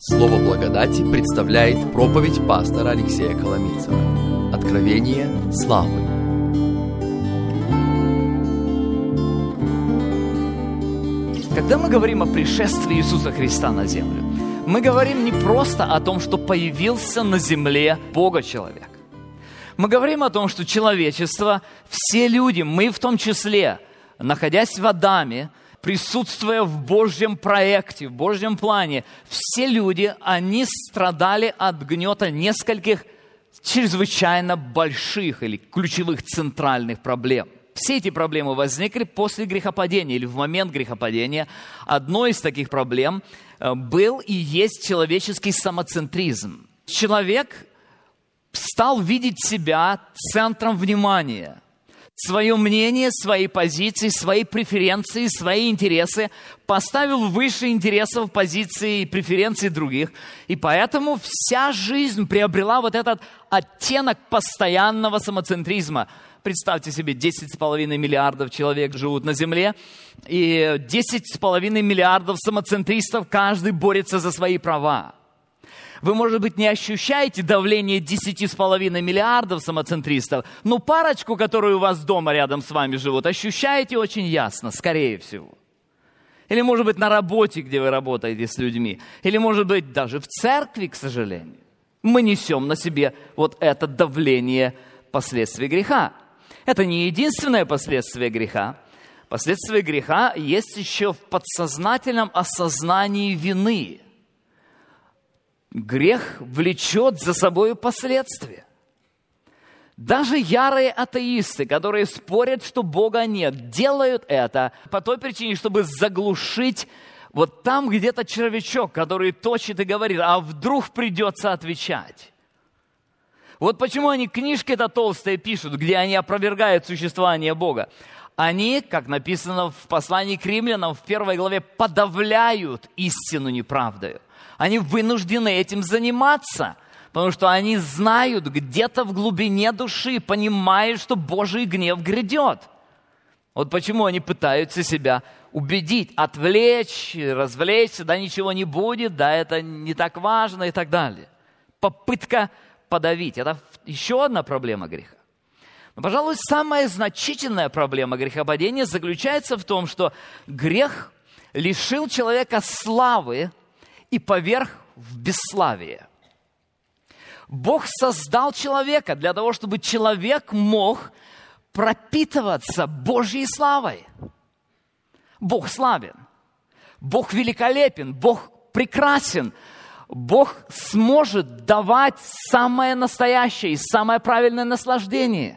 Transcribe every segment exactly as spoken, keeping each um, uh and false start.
Слово благодати представляет проповедь пастора Алексея Коломийцева. Откровение славы. Когда мы говорим о пришествии Иисуса Христа на землю, мы говорим не просто о том, что появился на земле Бога-человек. Мы говорим о том, что человечество, все люди, мы в том числе, находясь в Адаме, присутствуя в Божьем проекте, в Божьем плане, все люди, они страдали от гнета нескольких чрезвычайно больших или ключевых центральных проблем. Все эти проблемы возникли после грехопадения или в момент грехопадения. Одной из таких проблем был и есть человеческий самоцентризм. Человек стал видеть себя центром внимания. Свое мнение, свои позиции, свои преференции, свои интересы поставил выше интересов, позиций и преференций других. И поэтому вся жизнь приобрела вот этот оттенок постоянного самоцентризма. Представьте себе, десять с половиной миллиардов человек живут на Земле, и десять с половиной миллиардов самоцентристов, каждый борется за свои права. Вы, может быть, не ощущаете давление десяти с половиной миллиардов самоцентристов, но парочку, которые у вас дома рядом с вами живут, ощущаете очень ясно, скорее всего. Или, может быть, на работе, где вы работаете с людьми. Или, может быть, даже в церкви, к сожалению. Мы несем на себе вот это давление последствий греха. Это не единственное последствие греха. Последствие греха есть еще в подсознательном осознании вины. Грех влечет за собой последствия. Даже ярые атеисты, которые спорят, что Бога нет, делают это по той причине, чтобы заглушить вот там где-то червячок, который точит и говорит, а вдруг придется отвечать. Вот почему они книжки-то толстые пишут, где они опровергают существование Бога. Они, как написано в послании к римлянам в первой главе, подавляют истину неправдою. Они вынуждены этим заниматься, потому что они знают где-то в глубине души, понимают, что Божий гнев грядет. Вот почему они пытаются себя убедить, отвлечь, развлечь, да ничего не будет, да это не так важно и так далее. Попытка подавить. Это еще одна проблема греха. Но, пожалуй, самая значительная проблема грехопадения заключается в том, что грех лишил человека славы и поверг в бесславие. Бог создал человека для того, чтобы человек мог пропитываться Божьей славой. Бог славен, Бог великолепен, Бог прекрасен. Бог сможет давать самое настоящее и самое правильное наслаждение.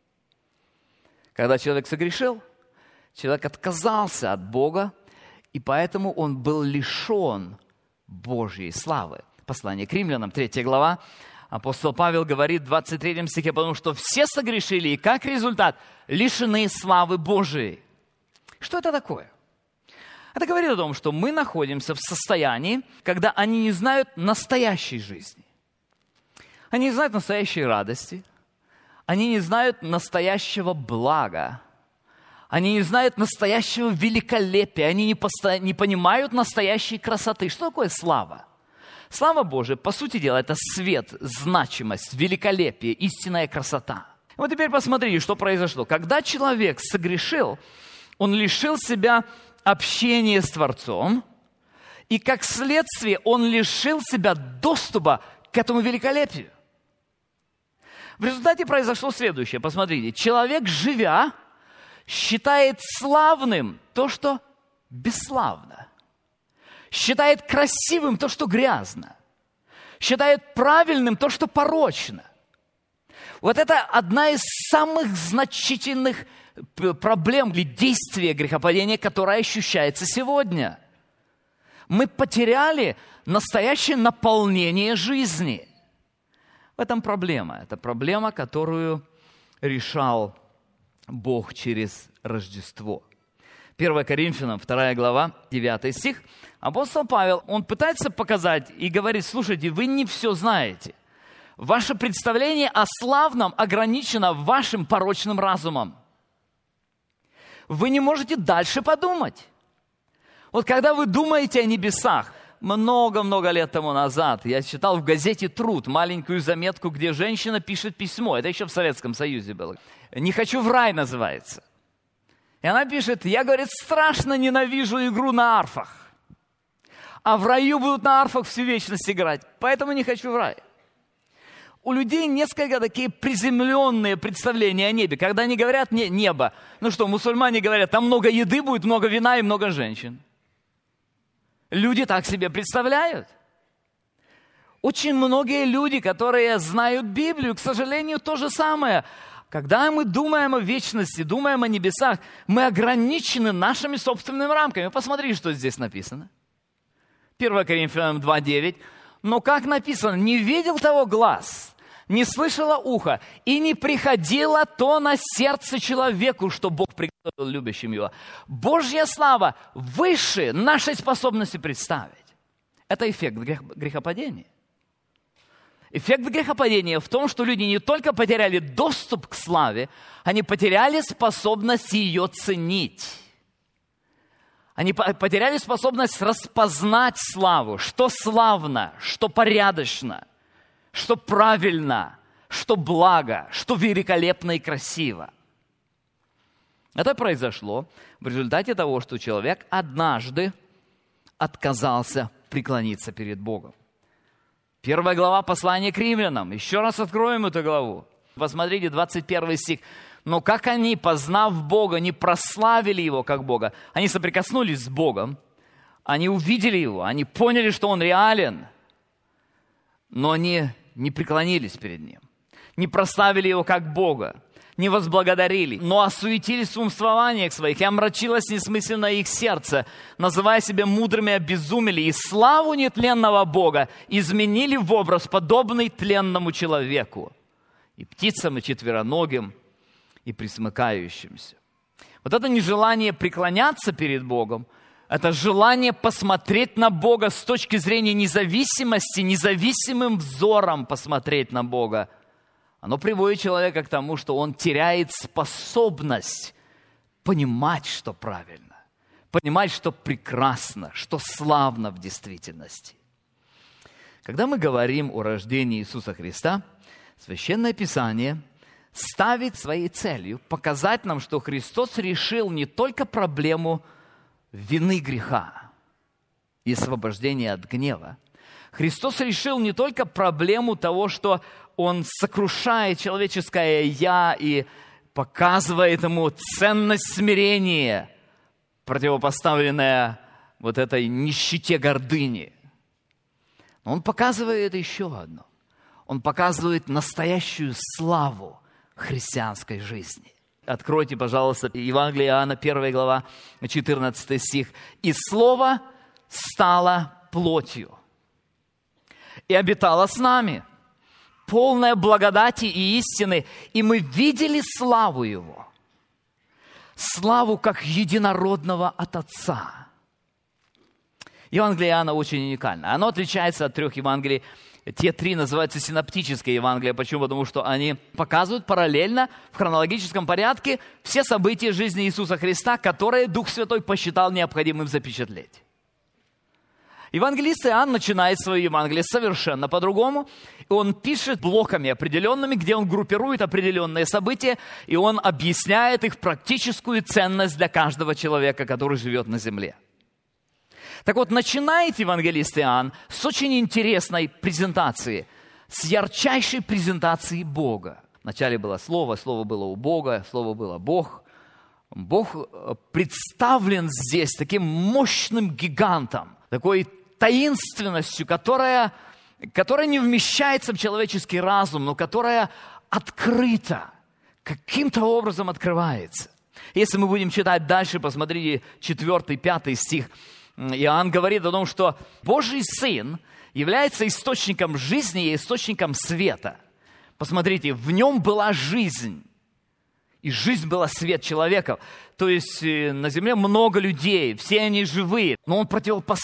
Когда человек согрешил, человек отказался от Бога, и поэтому он был лишен Божьей славы. Послание к римлянам, третья глава, апостол Павел говорит в двадцать третьем стихе, потому что все согрешили, и как результат лишены славы Божией. Что это такое? Это говорит о том, что мы находимся в состоянии, когда они не знают настоящей жизни. Они не знают настоящей радости. Они не знают настоящего блага. Они не знают настоящего великолепия. Они не, посто... не понимают настоящей красоты. Что такое слава? Слава Божия, по сути дела, это свет, значимость, великолепие, истинная красота. Вот теперь посмотрите, что произошло. Когда человек согрешил, он лишил себя общение с Творцом, и как следствие он лишил себя доступа к этому великолепию. В результате произошло следующее. Посмотрите, человек, живя, считает славным то, что бесславно, считает красивым то, что грязно, считает правильным то, что порочно. Вот это одна из самых значительных проблем или действия грехопадения, которое ощущается сегодня. Мы потеряли настоящее наполнение жизни. В этом проблема. Это проблема, которую решал Бог через Рождество. первое Коринфянам, вторая глава, девятый стих. Апостол Павел, он пытается показать и говорит, слушайте, вы не все знаете. Ваше представление о славном ограничено вашим порочным разумом. Вы не можете дальше подумать. Вот когда вы думаете о небесах, много-много лет тому назад я читал в газете «Труд» маленькую заметку, где женщина пишет письмо. Это еще в Советском Союзе было. «Не хочу в рай» называется. И она пишет: я, говорит, страшно ненавижу игру на арфах. А в раю будут на арфах всю вечность играть, поэтому не хочу в рай. У людей несколько такие приземленные представления о небе. Когда они говорят не, «небо», ну что, мусульмане говорят, там много еды будет, много вина и много женщин. Люди так себе представляют. Очень многие люди, которые знают Библию, к сожалению, то же самое. Когда мы думаем о вечности, думаем о небесах, мы ограничены нашими собственными рамками. Посмотрите, что здесь написано. первое Коринфянам два девять. Но как написано, не видел того глаз, не слышало ухо, и не приходило то на сердце человеку, что Бог приготовил любящим его. Божья слава выше нашей способности представить. Это эффект грехопадения. Эффект грехопадения в том, что люди не только потеряли доступ к славе, они потеряли способность ее ценить. Они потеряли способность распознать славу, что славно, что порядочно, что правильно, что благо, что великолепно и красиво. Это произошло в результате того, что человек однажды отказался преклониться перед Богом. Первая глава послания к римлянам. Еще раз откроем эту главу. Посмотрите, двадцать первый стих. «Но как они, познав Бога, не прославили Его как Бога». Они соприкоснулись с Богом, они увидели Его, они поняли, что Он реален, но они не преклонились перед Ним, не прославили Его как Бога, не возблагодарили, но осуетились в умствованиях своих, и омрачилось несмысленно их сердце, называя себя мудрыми, обезумели, и славу нетленного Бога изменили в образ, подобный тленному человеку, и птицам, и четвероногим, и присмыкающимся. Вот это нежелание преклоняться перед Богом, это желание посмотреть на Бога с точки зрения независимости, независимым взором посмотреть на Бога, оно приводит человека к тому, что он теряет способность понимать, что правильно, понимать, что прекрасно, что славно в действительности. Когда мы говорим о рождении Иисуса Христа, Священное Писание ставит своей целью показать нам, что Христос решил не только проблему вины греха и освобождения от гнева. Христос решил не только проблему того, что Он сокрушает человеческое «я» и показывает ему ценность смирения, противопоставленная вот этой нищете гордыни. Но Он показывает еще одно. Он показывает настоящую славу христианской жизни. Откройте, пожалуйста, Евангелие Иоанна, первая глава, четырнадцатый стих. «И Слово стало плотью и обитало с нами, полное благодати и истины, и мы видели славу Его, славу как единородного от Отца». Евангелие Иоанна очень уникально. Оно отличается от трех Евангелий. Те три называются синоптические Евангелия. Почему? Потому что они показывают параллельно, в хронологическом порядке, все события жизни Иисуса Христа, которые Дух Святой посчитал необходимым запечатлеть. Евангелист Иоанн начинает свое Евангелие совершенно по-другому. И он пишет блоками определенными, где он группирует определенные события, и он объясняет их практическую ценность для каждого человека, который живет на земле. Так вот, начинает евангелист Иоанн с очень интересной презентации, с ярчайшей презентации Бога. Вначале было Слово, Слово было у Бога, Слово было Бог. Бог представлен здесь таким мощным гигантом, такой таинственностью, которая, которая не вмещается в человеческий разум, но которая открыта, каким-то образом открывается. Если мы будем читать дальше, посмотрите четвертый, пятый стих. Иоанн говорит о том, что Божий Сын является источником жизни и источником света. Посмотрите, в нем была жизнь, и жизнь была свет человеков. То есть на земле много людей, все они живые, но он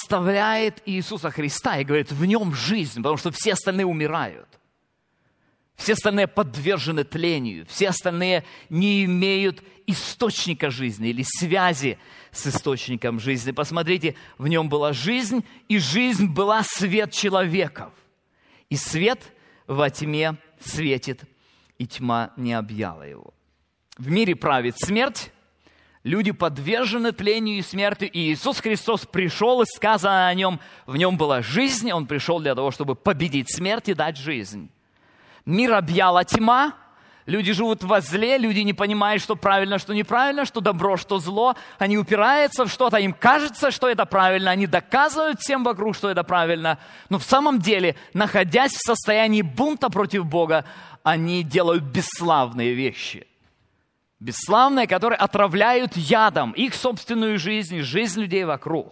противопоставляет Иисуса Христа и говорит, в нем жизнь, потому что все остальные умирают. Все остальные подвержены тлению. Все остальные не имеют источника жизни или связи с источником жизни. Посмотрите, в нем была жизнь, и жизнь была свет человеков. И свет во тьме светит, и тьма не объяла его. В мире правит смерть, люди подвержены тлению и смерти, и Иисус Христос пришел, и сказано о нем, в нем была жизнь, Он пришел для того, чтобы победить смерть и дать жизнь. Мир объяла тьма, люди живут во зле, люди не понимают, что правильно, что неправильно, что добро, что зло. Они упираются в что-то, им кажется, что это правильно, они доказывают всем вокруг, что это правильно. Но в самом деле, находясь в состоянии бунта против Бога, они делают бесславные вещи. Бесславные, которые отравляют ядом их собственную жизнь и жизнь людей вокруг.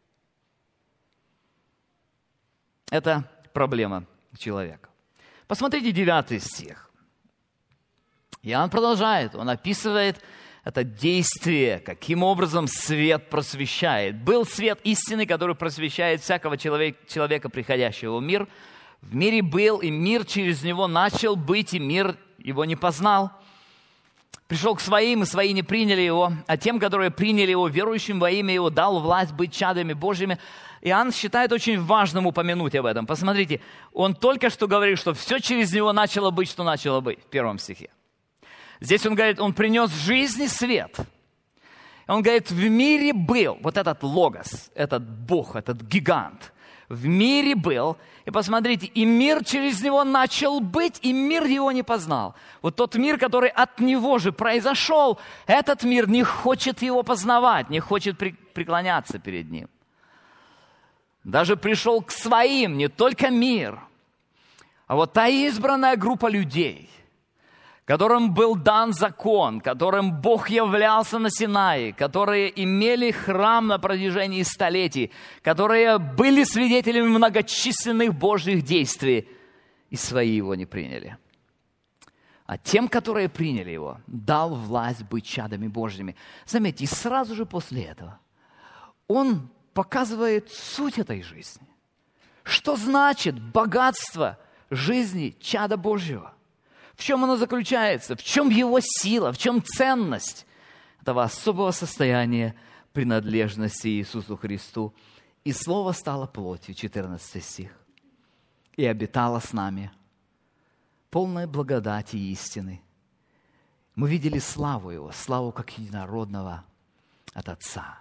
Это проблема человека. Посмотрите девятый стих. Иоанн продолжает, он описывает это действие, каким образом свет просвещает. Был свет истины, который просвещает всякого человека, человека, приходящего в мир. В мире был, и мир через него начал быть, и мир его не познал. Пришел к своим, и свои не приняли его, а тем, которые приняли его, верующим во имя его, дал власть быть чадами Божьими. Иоанн считает очень важным упомянуть об этом. Посмотрите, он только что говорил, что все через него начало быть, что начало быть, в первом стихе. Здесь он говорит, он принес жизнь и свет. Он говорит, в мире был вот этот логос, этот Бог, этот гигант. В мире был, и посмотрите, и мир через него начал быть, и мир его не познал. Вот тот мир, который от него же произошел, этот мир не хочет его познавать, не хочет преклоняться перед ним. Даже пришел к своим, не только мир, а вот та избранная группа людей, которым был дан закон, которым Бог являлся на Синае, которые имели храм на протяжении столетий, которые были свидетелями многочисленных Божьих действий, и свои его не приняли. А тем, которые приняли его, дал власть быть чадами Божьими. Заметьте, и сразу же после этого он показывает суть этой жизни. Что значит богатство жизни чада Божьего? В чем оно заключается? В чем его сила? В чем ценность этого особого состояния принадлежности Иисусу Христу? И Слово стало плотью, четырнадцатый стих, и обитало с нами, полная благодати и истины. Мы видели славу Его, славу как единородного от Отца.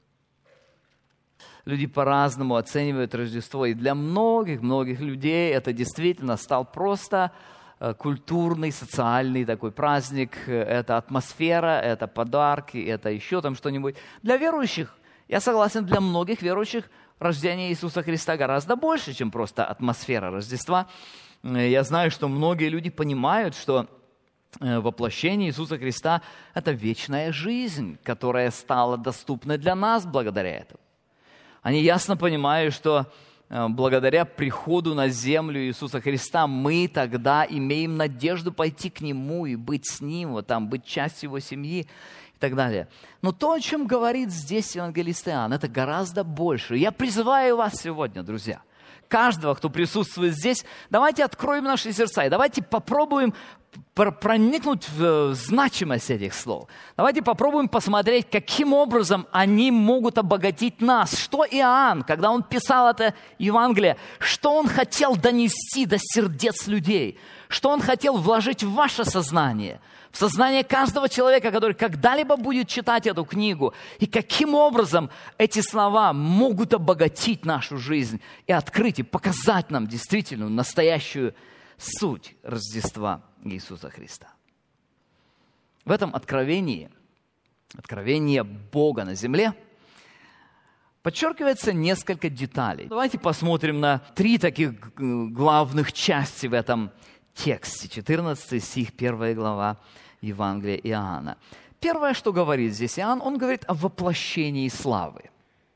Люди по-разному оценивают Рождество, и для многих-многих людей это действительно стал просто культурный, социальный такой праздник. Это атмосфера, это подарки, это еще там что-нибудь. Для верующих, я согласен, для многих верующих рождение Иисуса Христа гораздо больше, чем просто атмосфера Рождества. Я знаю, что многие люди понимают, что воплощение Иисуса Христа – это вечная жизнь, которая стала доступной для нас благодаря этому. Они ясно понимают, что благодаря приходу на землю Иисуса Христа мы тогда имеем надежду пойти к Нему и быть с Ним, вот там, быть частью Его семьи и так далее. Но то, о чем говорит здесь евангелист Иоанн, это гораздо больше. Я призываю вас сегодня, друзья, каждого, кто присутствует здесь, давайте откроем наши сердца и давайте попробуем проникнуть в значимость этих слов. Давайте попробуем посмотреть, каким образом они могут обогатить нас. Что Иоанн, когда он писал это Евангелие, что он хотел донести до сердец людей, что он хотел вложить в ваше сознание, в сознание каждого человека, который когда-либо будет читать эту книгу, и каким образом эти слова могут обогатить нашу жизнь и открыть, и показать нам действительно настоящую суть Рождества Иисуса Христа. В этом откровении, откровение Бога на земле, подчеркивается несколько деталей. Давайте посмотрим на три таких главных части в этом тексте. четырнадцатый стих, первая глава Евангелия Иоанна. Первое, что говорит здесь Иоанн, он говорит о воплощении славы.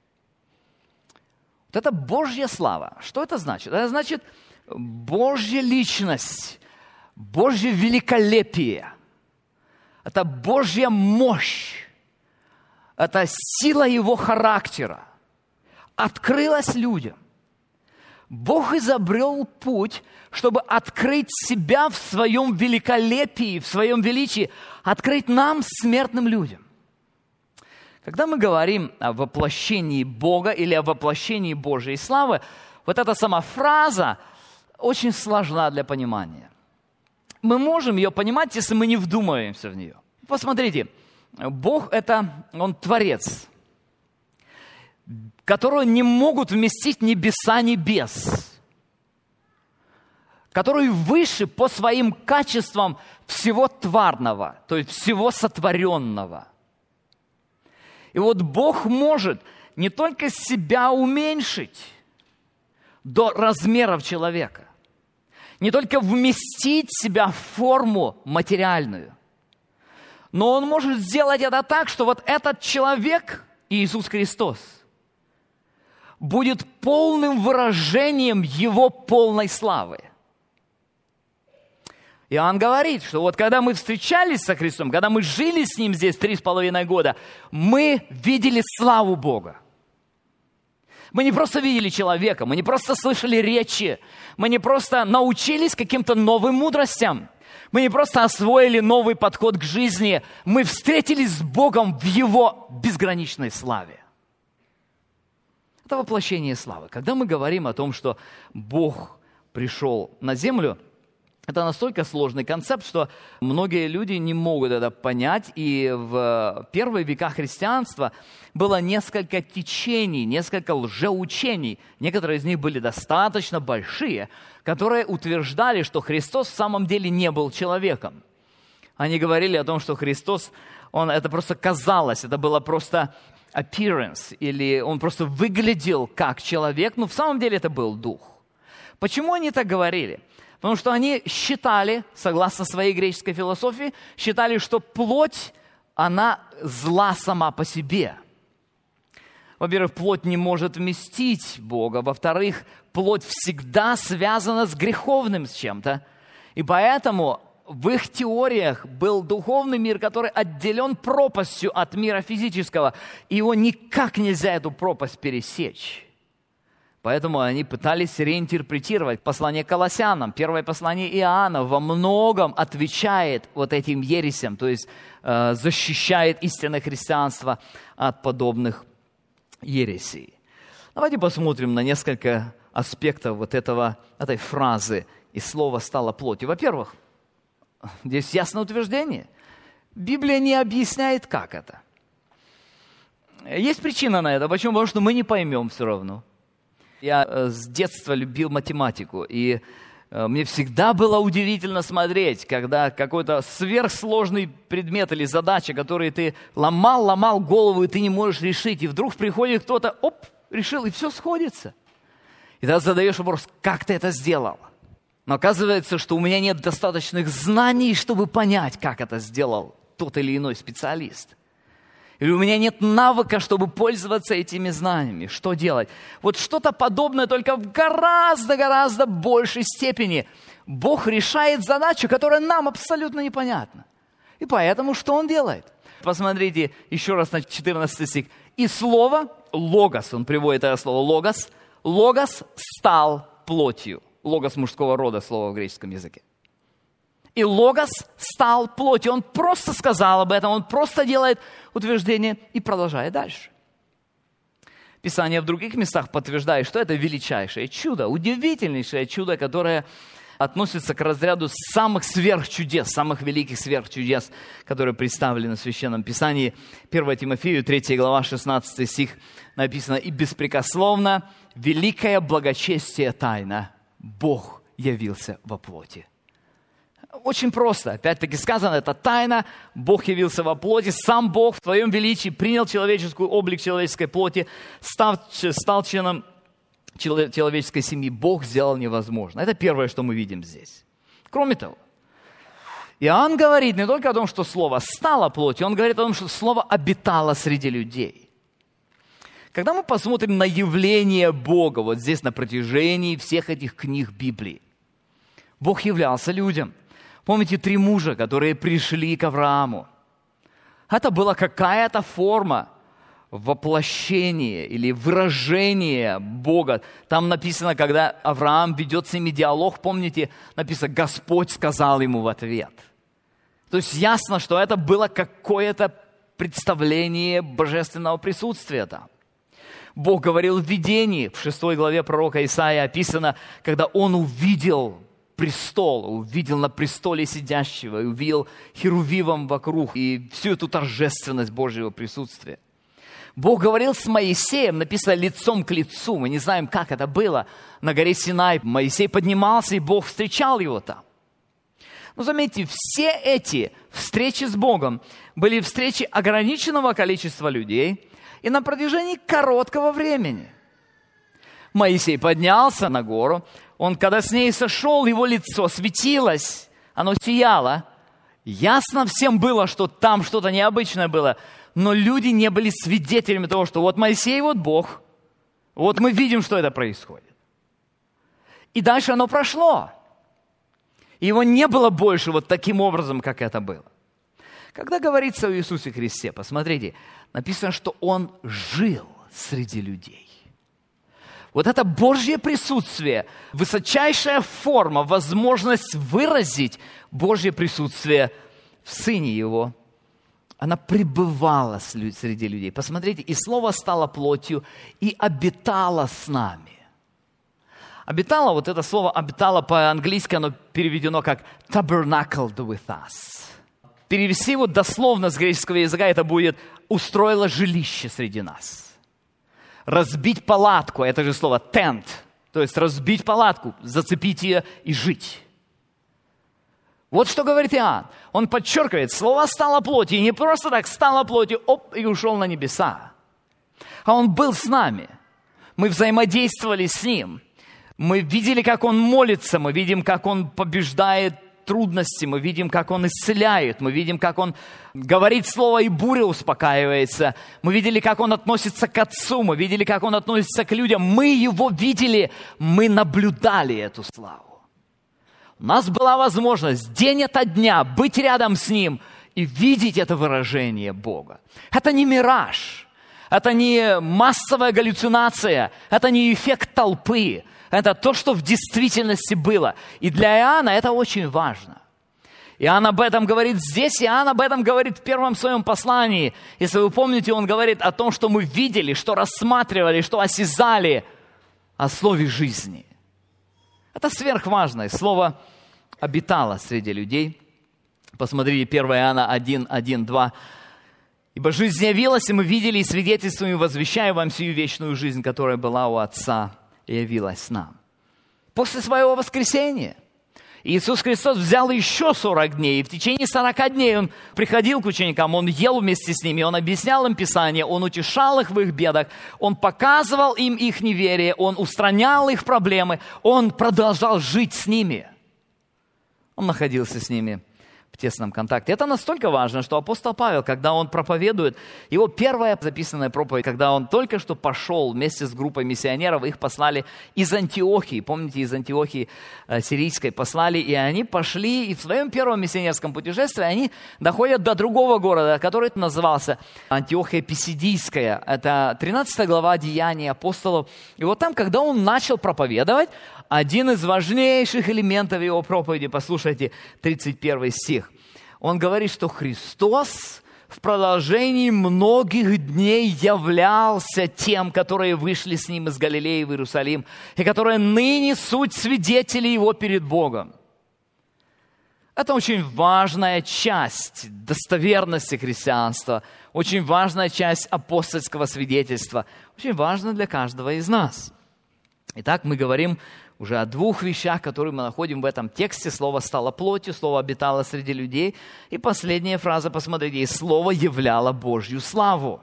Вот это Божья слава. Что это значит? Это значит Божья личность, Божье великолепие, это Божья мощь, это сила Его характера открылась людям Бог изобрел путь, чтобы открыть себя в своем великолепии, в своем величии, открыть нам, смертным людям. Когда мы говорим о воплощении Бога или о воплощении Божьей славы, вот эта сама фраза очень сложна для понимания. Мы можем ее понимать, если мы не вдумываемся в нее. Посмотрите, Бог – это, Он Творец, которого не могут вместить небеса небес, который выше по своим качествам всего тварного, то есть всего сотворенного. И вот Бог может не только себя уменьшить до размеров человека, не только вместить себя в форму материальную, но Он может сделать это так, что вот этот человек, Иисус Христос, будет полным выражением Его полной славы. Иоанн говорит, что вот когда мы встречались со Христом, когда мы жили с Ним здесь три с половиной года, мы видели славу Бога. Мы не просто видели человека, мы не просто слышали речи, мы не просто научились каким-то новым мудростям, мы не просто освоили новый подход к жизни, мы встретились с Богом в Его безграничной славе. Это воплощение славы. Когда мы говорим о том, что Бог пришел на землю, это настолько сложный концепт, что многие люди не могут это понять. И в первые века христианства было несколько течений, несколько лжеучений. Некоторые из них были достаточно большие, которые утверждали, что Христос в самом деле не был человеком. Они говорили о том, что Христос, он, это просто казалось, это было просто appearance, или он просто выглядел как человек, но в самом деле это был дух. Почему они так говорили? Потому что они считали, согласно своей греческой философии, считали, что плоть, она зла сама по себе. Во-первых, плоть не может вместить Бога. Во-вторых, плоть всегда связана с греховным с чем-то. И поэтому в их теориях был духовный мир, который отделен пропастью от мира физического. И его никак нельзя, эту пропасть, пересечь. Поэтому они пытались реинтерпретировать послание к Колоссянам. Первое послание Иоанна во многом отвечает вот этим ересям, то есть э, защищает истинное христианство от подобных ересей. Давайте посмотрим на несколько аспектов вот этого, этой фразы «и слово стало плотью». Во-первых, здесь ясное утверждение. Библия не объясняет, как это. Есть причина на это. Почему? Потому что мы не поймем все равно. Я с детства любил математику, и мне всегда было удивительно смотреть, когда какой-то сверхсложный предмет или задача, который ты ломал, ломал голову, и ты не можешь решить, и вдруг приходит кто-то, оп, решил, и все сходится. И тогда задаешь вопрос, как ты это сделал? Но оказывается, что у меня нет достаточных знаний, чтобы понять, как это сделал тот или иной специалист. Или у меня нет навыка, чтобы пользоваться этими знаниями. Что делать? Вот что-то подобное, только в гораздо-гораздо большей степени. Бог решает задачу, которая нам абсолютно непонятна. И поэтому что Он делает? Посмотрите еще раз на четырнадцатый стих. «И слово, логос», он приводит это слово логос, логос стал плотью. Логос мужского рода, слово в греческом языке. И логос стал плотью. Он просто сказал об этом, он просто делает утверждение и продолжает дальше. Писание в других местах подтверждает, что это величайшее чудо, удивительнейшее чудо, которое относится к разряду самых сверхчудес, самых великих сверхчудес, которые представлены в Священном Писании. первое Тимофею, третья глава, шестнадцатый стих написано: «И беспрекословно великое благочестие тайна, Бог явился во плоти». Очень просто. Опять-таки сказано, это тайна. Бог явился во плоти. Сам Бог в своем величии принял человеческий облик человеческой плоти, став, стал членом человеческой семьи. Бог сделал невозможно. Это первое, что мы видим здесь. Кроме того, Иоанн говорит не только о том, что Слово стало плотью, он говорит о том, что Слово обитало среди людей. Когда мы посмотрим на явление Бога, вот здесь на протяжении всех этих книг Библии, Бог являлся людям. Помните три мужа, которые пришли к Аврааму? Это была какая-то форма воплощение или выражение Бога. Там написано, когда Авраам ведет с ними диалог, помните, написано, Господь сказал ему в ответ. То есть ясно, что это было какое-то представление божественного присутствия там. Бог говорил в видении, в шестой главе пророка Исаии описано, когда он увидел престол, увидел на престоле сидящего, и увидел херувимом вокруг, и всю эту торжественность Божьего присутствия. Бог говорил с Моисеем, написано лицом к лицу, мы не знаем, как это было, на горе Синай. Моисей поднимался, и Бог встречал его там. Но заметьте, все эти встречи с Богом были встречи ограниченного количества людей, и на протяжении короткого времени. Моисей поднялся на гору, он, когда с ней сошел, его лицо светилось, оно сияло. Ясно всем было, что там что-то необычное было, но люди не были свидетелями того, что вот Моисей, вот Бог, вот мы видим, что это происходит. И дальше оно прошло. Его не было больше вот таким образом, как это было. Когда говорится о Иисусе Христе, посмотрите, написано, что Он жил среди людей. Вот это Божье присутствие, высочайшая форма, возможность выразить Божье присутствие в Сыне Его, она пребывала среди людей. Посмотрите, и Слово стало плотью и обитало с нами. Обитало, вот это слово обитало по-английски, оно переведено как tabernacled with us. Перевести его дословно с греческого языка, это будет «устроило жилище среди нас». Разбить палатку, это же слово tent, то есть разбить палатку, зацепить ее и жить. Вот что говорит Иоанн. Он подчеркивает, слово стало плотью, и не просто так стало плотью, оп, и ушел на небеса. А Он был с нами. Мы взаимодействовали с Ним. Мы видели, как Он молится, мы видим, как Он побеждает трудности, мы видим, как Он исцеляет, мы видим, как Он говорит слово, и буря успокаивается. Мы видели, как Он относится к Отцу, мы видели, как Он относится к людям. Мы Его видели, мы наблюдали эту славу. У нас была возможность день ото дня быть рядом с Ним и видеть это выражение Бога. Это не мираж, это не массовая галлюцинация, это не эффект толпы. Это то, что в действительности было. И для Иоанна это очень важно. Иоанн об этом говорит здесь, Иоанн об этом говорит в первом своем послании. Если вы помните, он говорит о том, что мы видели, что рассматривали, что осязали о слове жизни. Это сверхважное. Слово обитало среди людей. Посмотрите, первое Иоанна один, один, два. «Ибо жизнь явилась, и мы видели, и свидетельствуем, и возвещаем вам сию вечную жизнь, которая была у Отца, и явилась нам». После своего воскресения Иисус Христос взял еще сорок дней, и в течение сорока дней Он приходил к ученикам, Он ел вместе с ними, Он объяснял им Писание, Он утешал их в их бедах, Он показывал им их неверие, Он устранял их проблемы, Он продолжал жить с ними. Он находился с ними в тесном контакте. Это настолько важно, что апостол Павел, когда он проповедует, его первая записанная проповедь, когда он только что пошел вместе с группой миссионеров, их послали из Антиохии, помните, из Антиохии э, сирийской послали, и они пошли, и в своем первом миссионерском путешествии они доходят до другого города, который назывался Антиохия Писидийская. Это тринадцатая глава Деяний апостолов. И вот там, когда он начал проповедовать, один из важнейших элементов его проповеди, послушайте, тридцать первый стих. Он говорит, что Христос в продолжении многих дней являлся тем, которые вышли с Ним из Галилеи в Иерусалим, и которые ныне суть свидетели Его перед Богом. Это очень важная часть достоверности христианства, очень важная часть апостольского свидетельства, очень важна для каждого из нас. Итак, мы говорим уже о двух вещах, которые мы находим в этом тексте. Слово стало плотью, слово обитало среди людей. И последняя фраза, посмотрите, и слово являло Божью славу.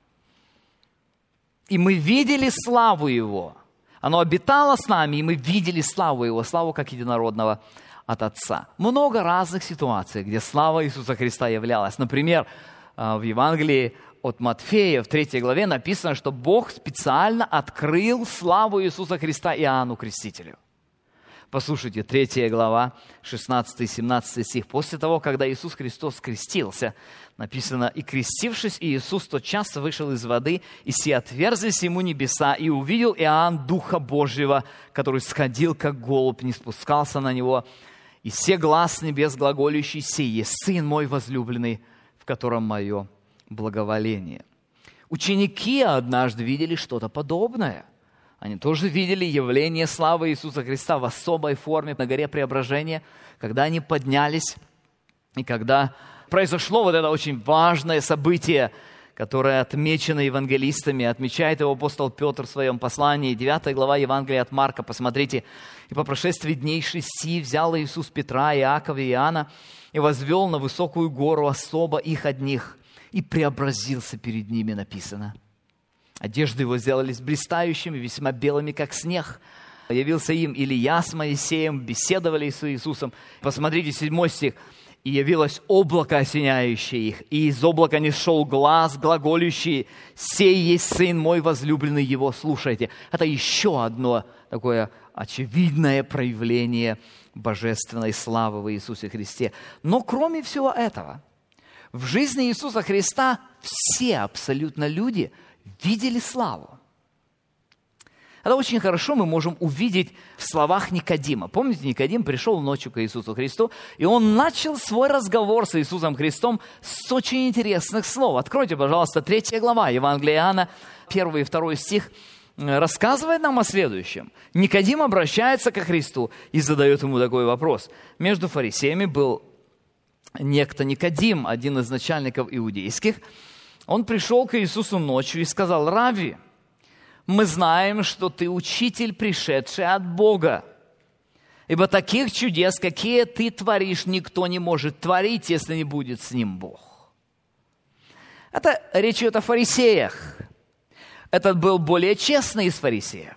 И мы видели славу Его. Оно обитало с нами, и мы видели славу Его, славу как единородного от Отца. Много разных ситуаций, где слава Иисуса Христа являлась. Например, в Евангелии от Матфея в третьей главе написано, что Бог специально открыл славу Иисуса Христа Иоанну Крестителю. Послушайте, третья глава, шестнадцатый-семнадцатый стих. «После того, когда Иисус Христос крестился, написано, и крестившись, Иисус тотчас вышел из воды, и се отверзлись ему небеса, и увидел Иоанн Духа Божьего, который сходил, как голубь, не спускался на него, и се глас небес глаголющий, сие, Сын мой возлюбленный, в котором мое благоволение». Ученики однажды видели что-то подобное. Они тоже видели явление славы Иисуса Христа в особой форме на горе Преображения, когда они поднялись, и когда произошло вот это очень важное событие, которое отмечено евангелистами, отмечает его апостол Петр в своем послании, девятая глава Евангелия от Марка, посмотрите. «И по прошествии дней шести взял Иисус Петра, Иакова и Иоанна и возвел на высокую гору особо их одних, и преобразился перед ними», написано. Одежды его сделались блистающими, весьма белыми, как снег. Явился им Илия с Моисеем, беседовали с Иисусом. Посмотрите, седьмой стих. «И явилось облако, осеняющее их, и из облака не шел глас, глаголющий, сей есть Сын мой возлюбленный, его слушайте». Это еще одно такое очевидное проявление божественной славы в Иисусе Христе. Но кроме всего этого, в жизни Иисуса Христа все абсолютно люди видели славу. Это очень хорошо мы можем увидеть в словах Никодима. Помните, Никодим пришел ночью к Иисусу Христу, и он начал свой разговор с Иисусом Христом с очень интересных слов. Откройте, пожалуйста, третья глава Евангелия Иоанна, первый и второй стих, рассказывает нам о следующем. Никодим обращается ко Христу и задает ему такой вопрос. Между фарисеями был некто Никодим, один из начальников иудейских. Он пришел к Иисусу ночью и сказал: «Равви, мы знаем, что ты учитель, пришедший от Бога. Ибо таких чудес, какие ты творишь, никто не может творить, если не будет с ним Бог». Это речь идет о фарисеях. Этот был более честный из фарисеев.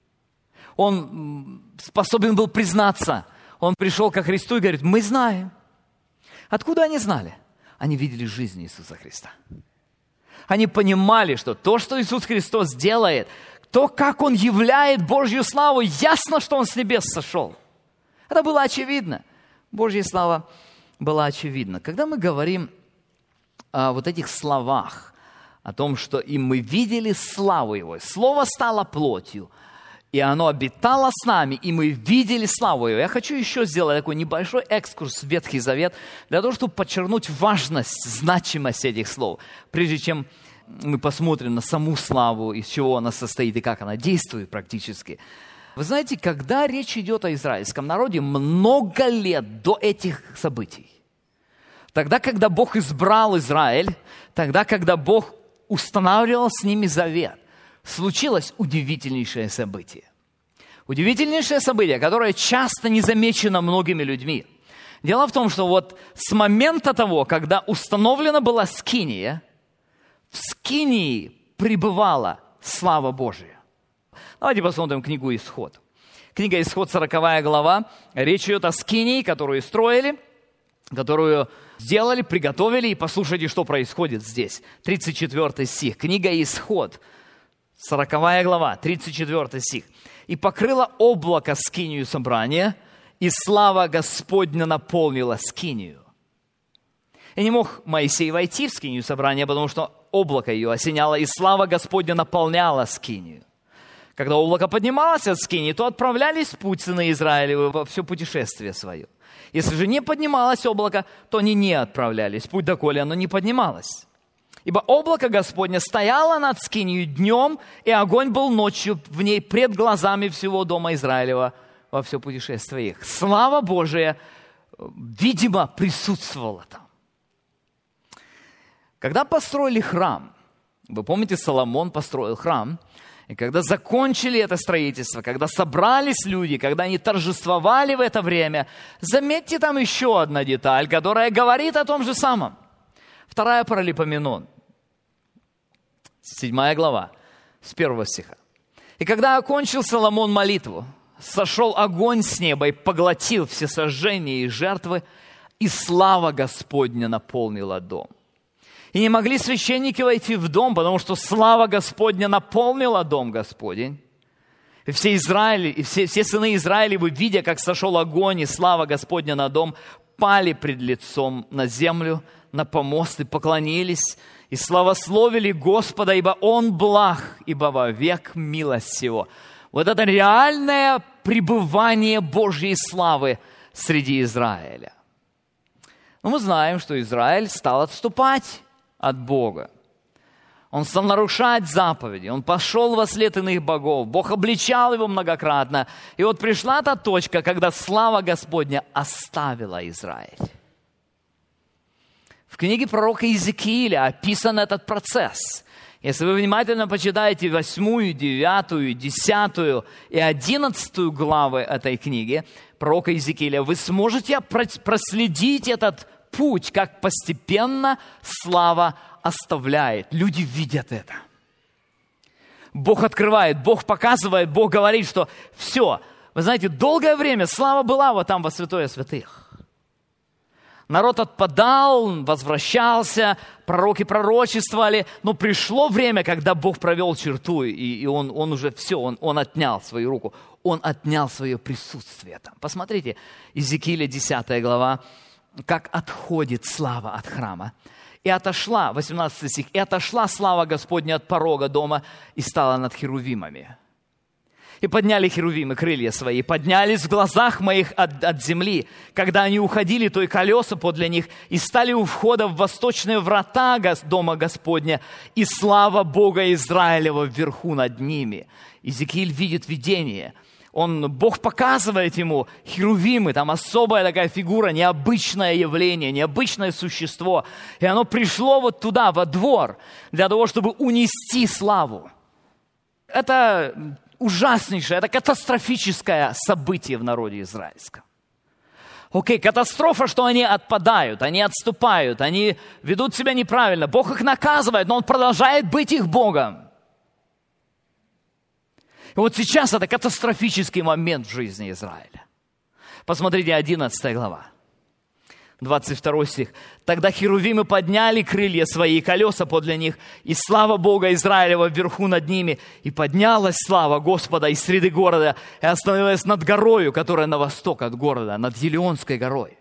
Он способен был признаться. Он пришел ко Христу и говорит: «Мы знаем». Откуда они знали? Они видели жизнь Иисуса Христа. Они понимали, что то, что Иисус Христос делает, то, как Он являет Божью славу, ясно, что Он с небес сошел. Это было очевидно. Божья слава была очевидна. Когда мы говорим о вот этих словах, о том, что и мы видели славу Его, Слово стало плотью, и оно обитало с нами, и мы видели славу Его. Я хочу еще сделать такой небольшой экскурс в Ветхий Завет, для того, чтобы подчеркнуть важность, значимость этих слов. Прежде чем мы посмотрим на саму славу, из чего она состоит и как она действует практически. Вы знаете, когда речь идет о израильском народе, много лет до этих событий, тогда, когда Бог избрал Израиль, тогда, когда Бог устанавливал с ними завет, случилось удивительнейшее событие. Удивительнейшее событие, которое часто не замечено многими людьми. Дело в том, что вот с момента того, когда установлена была скиния, в скинии пребывала слава Божия. Давайте посмотрим книгу «Исход». Книга «Исход», сороковая глава. Речь идет о скинии, которую строили, которую сделали, приготовили. И послушайте, что происходит здесь. тридцать четвёртый стих. Книга «Исход», сороковая глава, тридцать четвёртый стих. «И покрыло облако скинию собрания, и слава Господня наполнила скинию. И не мог Моисей войти в скинию собрания, потому что облако ее осеняло, и слава Господня наполняла скинию. Когда облако поднималось от скинии, то отправлялись в путь сыны Израилевы во все путешествие свое. Если же не поднималось облако, то они не отправлялись в путь, доколе оно не поднималось. Ибо облако Господне стояло над скинию днем, и огонь был ночью в ней пред глазами всего дома Израилева во все путешествие их». Слава Божия, видимо, присутствовала там. Когда построили храм, вы помните, Соломон построил храм, и когда закончили это строительство, когда собрались люди, когда они торжествовали в это время, заметьте там еще одна деталь, которая говорит о том же самом. Вторая Паралипоменон, седьмая глава, с первого стиха. «И когда окончил Соломон молитву, сошел огонь с неба и поглотил все сожжения и жертвы, и слава Господня наполнила дом. И не могли священники войти в дом, потому что слава Господня наполнила дом Господень. И все Израиль, и все, все сыны Израилевы, видя, как сошел огонь и слава Господня на дом, пали пред лицом на землю, на помост и поклонились, и славословили Господа, ибо Он благ, ибо вовек милость Его. Вот это реальное пребывание Божьей славы среди Израиля. Но мы знаем, что Израиль стал отступать от Бога. Он стал нарушать заповеди, он пошел во след иных богов, Бог обличал его многократно. И вот пришла та точка, когда слава Господня оставила Израиль. В книге пророка Иезекииля описан этот процесс. Если вы внимательно почитаете восьмую, девятую, десятую и одиннадцатую главы этой книги пророка Иезекииля, вы сможете проследить этот путь, как постепенно слава оставляет. Люди видят это. Бог открывает, Бог показывает, Бог говорит, что все. Вы знаете, долгое время слава была вот там во святое святых. Народ отпадал, возвращался, пророки пророчествовали, но пришло время, когда Бог провел черту, и, и он, он уже все, он, он отнял свою руку, он отнял свое присутствие там. Посмотрите, Иезекииля десятая глава, как отходит слава от храма. И отошла, восемнадцатый стих, и отошла слава Господня от порога дома и стала над херувимами. И подняли херувимы крылья свои, поднялись в глазах моих от, от земли, когда они уходили, то и колеса подле них, и стали у входа в восточные врата дома Господня, и слава Бога Израилева вверху над ними. Иезекииль видит видение. Он, Бог показывает ему херувимы, там особая такая фигура, необычное явление, необычное существо. И оно пришло вот туда, во двор, для того, чтобы унести славу. Это ужаснейшее, это катастрофическое событие в народе израильском. Окей, катастрофа, что они отпадают, они отступают, они ведут себя неправильно. Бог их наказывает, но Он продолжает быть их Богом. И вот сейчас это катастрофический момент в жизни Израиля. Посмотрите, одиннадцатая глава, двадцать второй стих. «Тогда херувимы подняли крылья свои, и колеса подле них, и слава Бога Израилева вверху над ними, и поднялась слава Господа из среды города, и остановилась над горою, которая на восток от города, над Елеонской горой».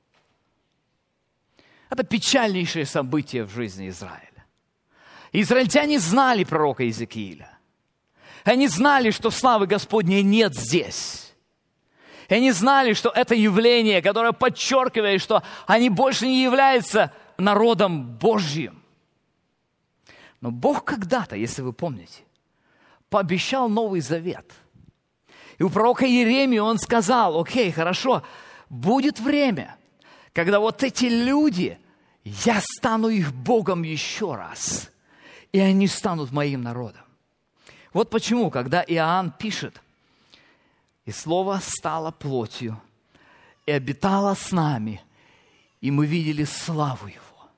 Это печальнейшее событие в жизни Израиля. Израильтяне знали пророка Иезекииля. Они знали, что славы Господней нет здесь. И они знали, что это явление, которое подчеркивает, что они больше не являются народом Божьим. Но Бог когда-то, если вы помните, пообещал Новый Завет. И у пророка Иеремии он сказал: окей, хорошо, будет время, когда вот эти люди, я стану их Богом еще раз, и они станут моим народом. Вот почему, когда Иоанн пишет: «И Слово стало плотью, и обитало с нами, и мы видели славу Его».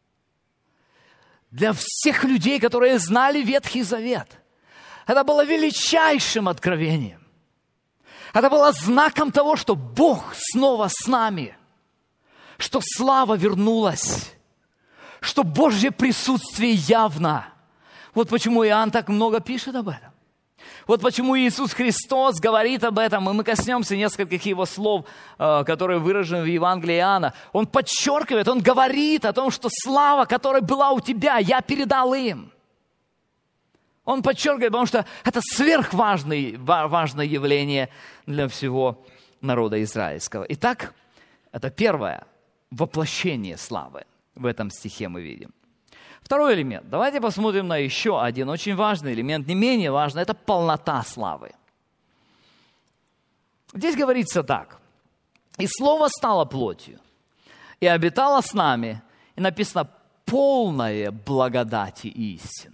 Для всех людей, которые знали Ветхий Завет, это было величайшим откровением. Это было знаком того, что Бог снова с нами, что слава вернулась, что Божье присутствие явно. Вот почему Иоанн так много пишет об этом. Вот почему Иисус Христос говорит об этом, и мы коснемся нескольких Его слов, которые выражены в Евангелии Иоанна. Он подчеркивает, Он говорит о том, что слава, которая была у тебя, я передал им. Он подчеркивает, потому что это сверхважное важное явление для всего народа израильского. Итак, это первое воплощение славы в этом стихе мы видим. Второй элемент. Давайте посмотрим на еще один очень важный элемент, не менее важный, это полнота славы. Здесь говорится так: «И Слово стало плотью, и обитало с нами», и написано «полное благодати и истины».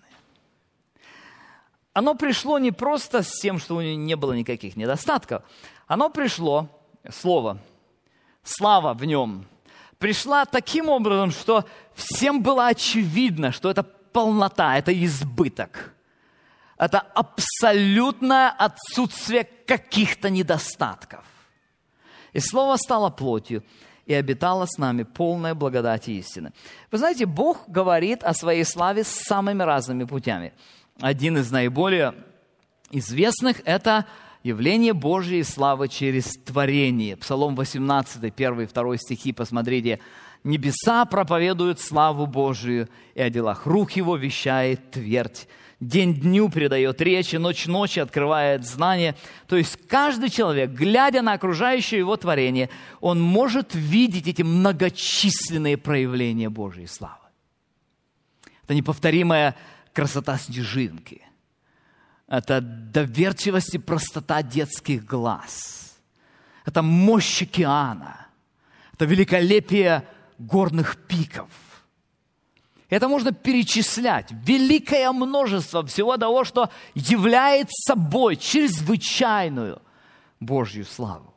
Оно пришло не просто с тем, что у него не было никаких недостатков, оно пришло, Слово, слава в нем, пришла таким образом, что всем было очевидно, что это полнота, это избыток. Это абсолютное отсутствие каких-то недостатков. И Слово стало плотью, и обитало с нами полная благодать и истины. Вы знаете, Бог говорит о своей славе самыми разными путями. Один из наиболее известных – это явление Божьей славы через творение. Псалом восемнадцатый, первый и второй стихи, посмотрите. «Небеса проповедуют славу Божию, и о делах рук Его вещает твердь. День дню передает речи, ночь ночи открывает знание». То есть каждый человек, глядя на окружающее его творение, он может видеть эти многочисленные проявления Божьей славы. Это неповторимая красота снежинки. Это доверчивость и простота детских глаз. Это мощь океана. Это великолепие горных пиков. Это можно перечислять. Великое множество всего того, что являет собой чрезвычайную Божью славу.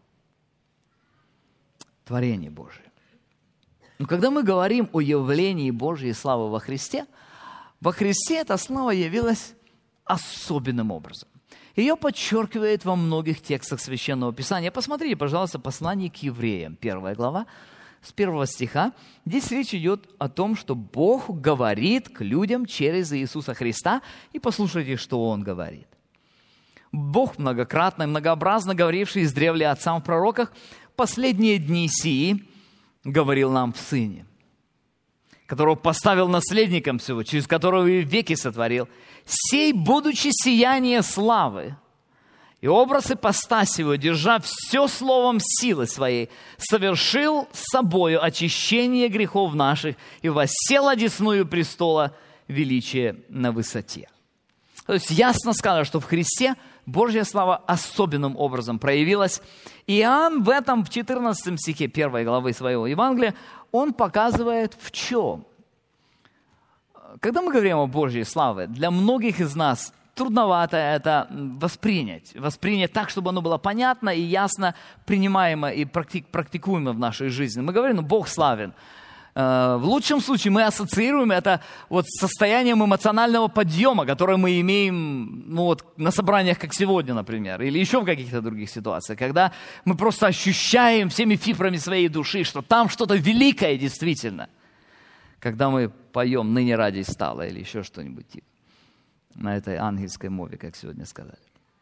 Творение Божие. Но когда мы говорим о явлении Божьей славы во Христе, во Христе эта слава явилась особенным образом. Ее подчеркивает во многих текстах Священного Писания. Посмотрите, пожалуйста, послание к евреям, первая глава, с первого стиха. Здесь речь идет о том, что Бог говорит к людям через Иисуса Христа. И послушайте, что Он говорит. Бог многократно и многообразно говоривший издревле отцам в пророках, последние дни сии говорил нам в Сыне, которого поставил наследником всего, через которого и веки сотворил, сей, будучи сияние славы, и образ ипостаси его, держа все словом силы своей, совершил собою очищение грехов наших и воссел одесную престола величия на высоте. То есть ясно сказано, что в Христе Божья слава особенным образом проявилась. Иоанн в этом, в четырнадцатом стихе первой главы своего Евангелия, он показывает в чем. Когда мы говорим о Божьей славе, для многих из нас трудновато это воспринять. Воспринять так, чтобы оно было понятно и ясно принимаемо и практикуемо в нашей жизни. Мы говорим, ну, Бог славен. В лучшем случае мы ассоциируем это вот с состоянием эмоционального подъема, которое мы имеем ну, вот, на собраниях, как сегодня, например, или еще в каких-то других ситуациях, когда мы просто ощущаем всеми фибрами своей души, что там что-то великое действительно. Когда мы поем «Ныне радость стала» или еще что-нибудь типа на этой ангельской мове, как сегодня сказали.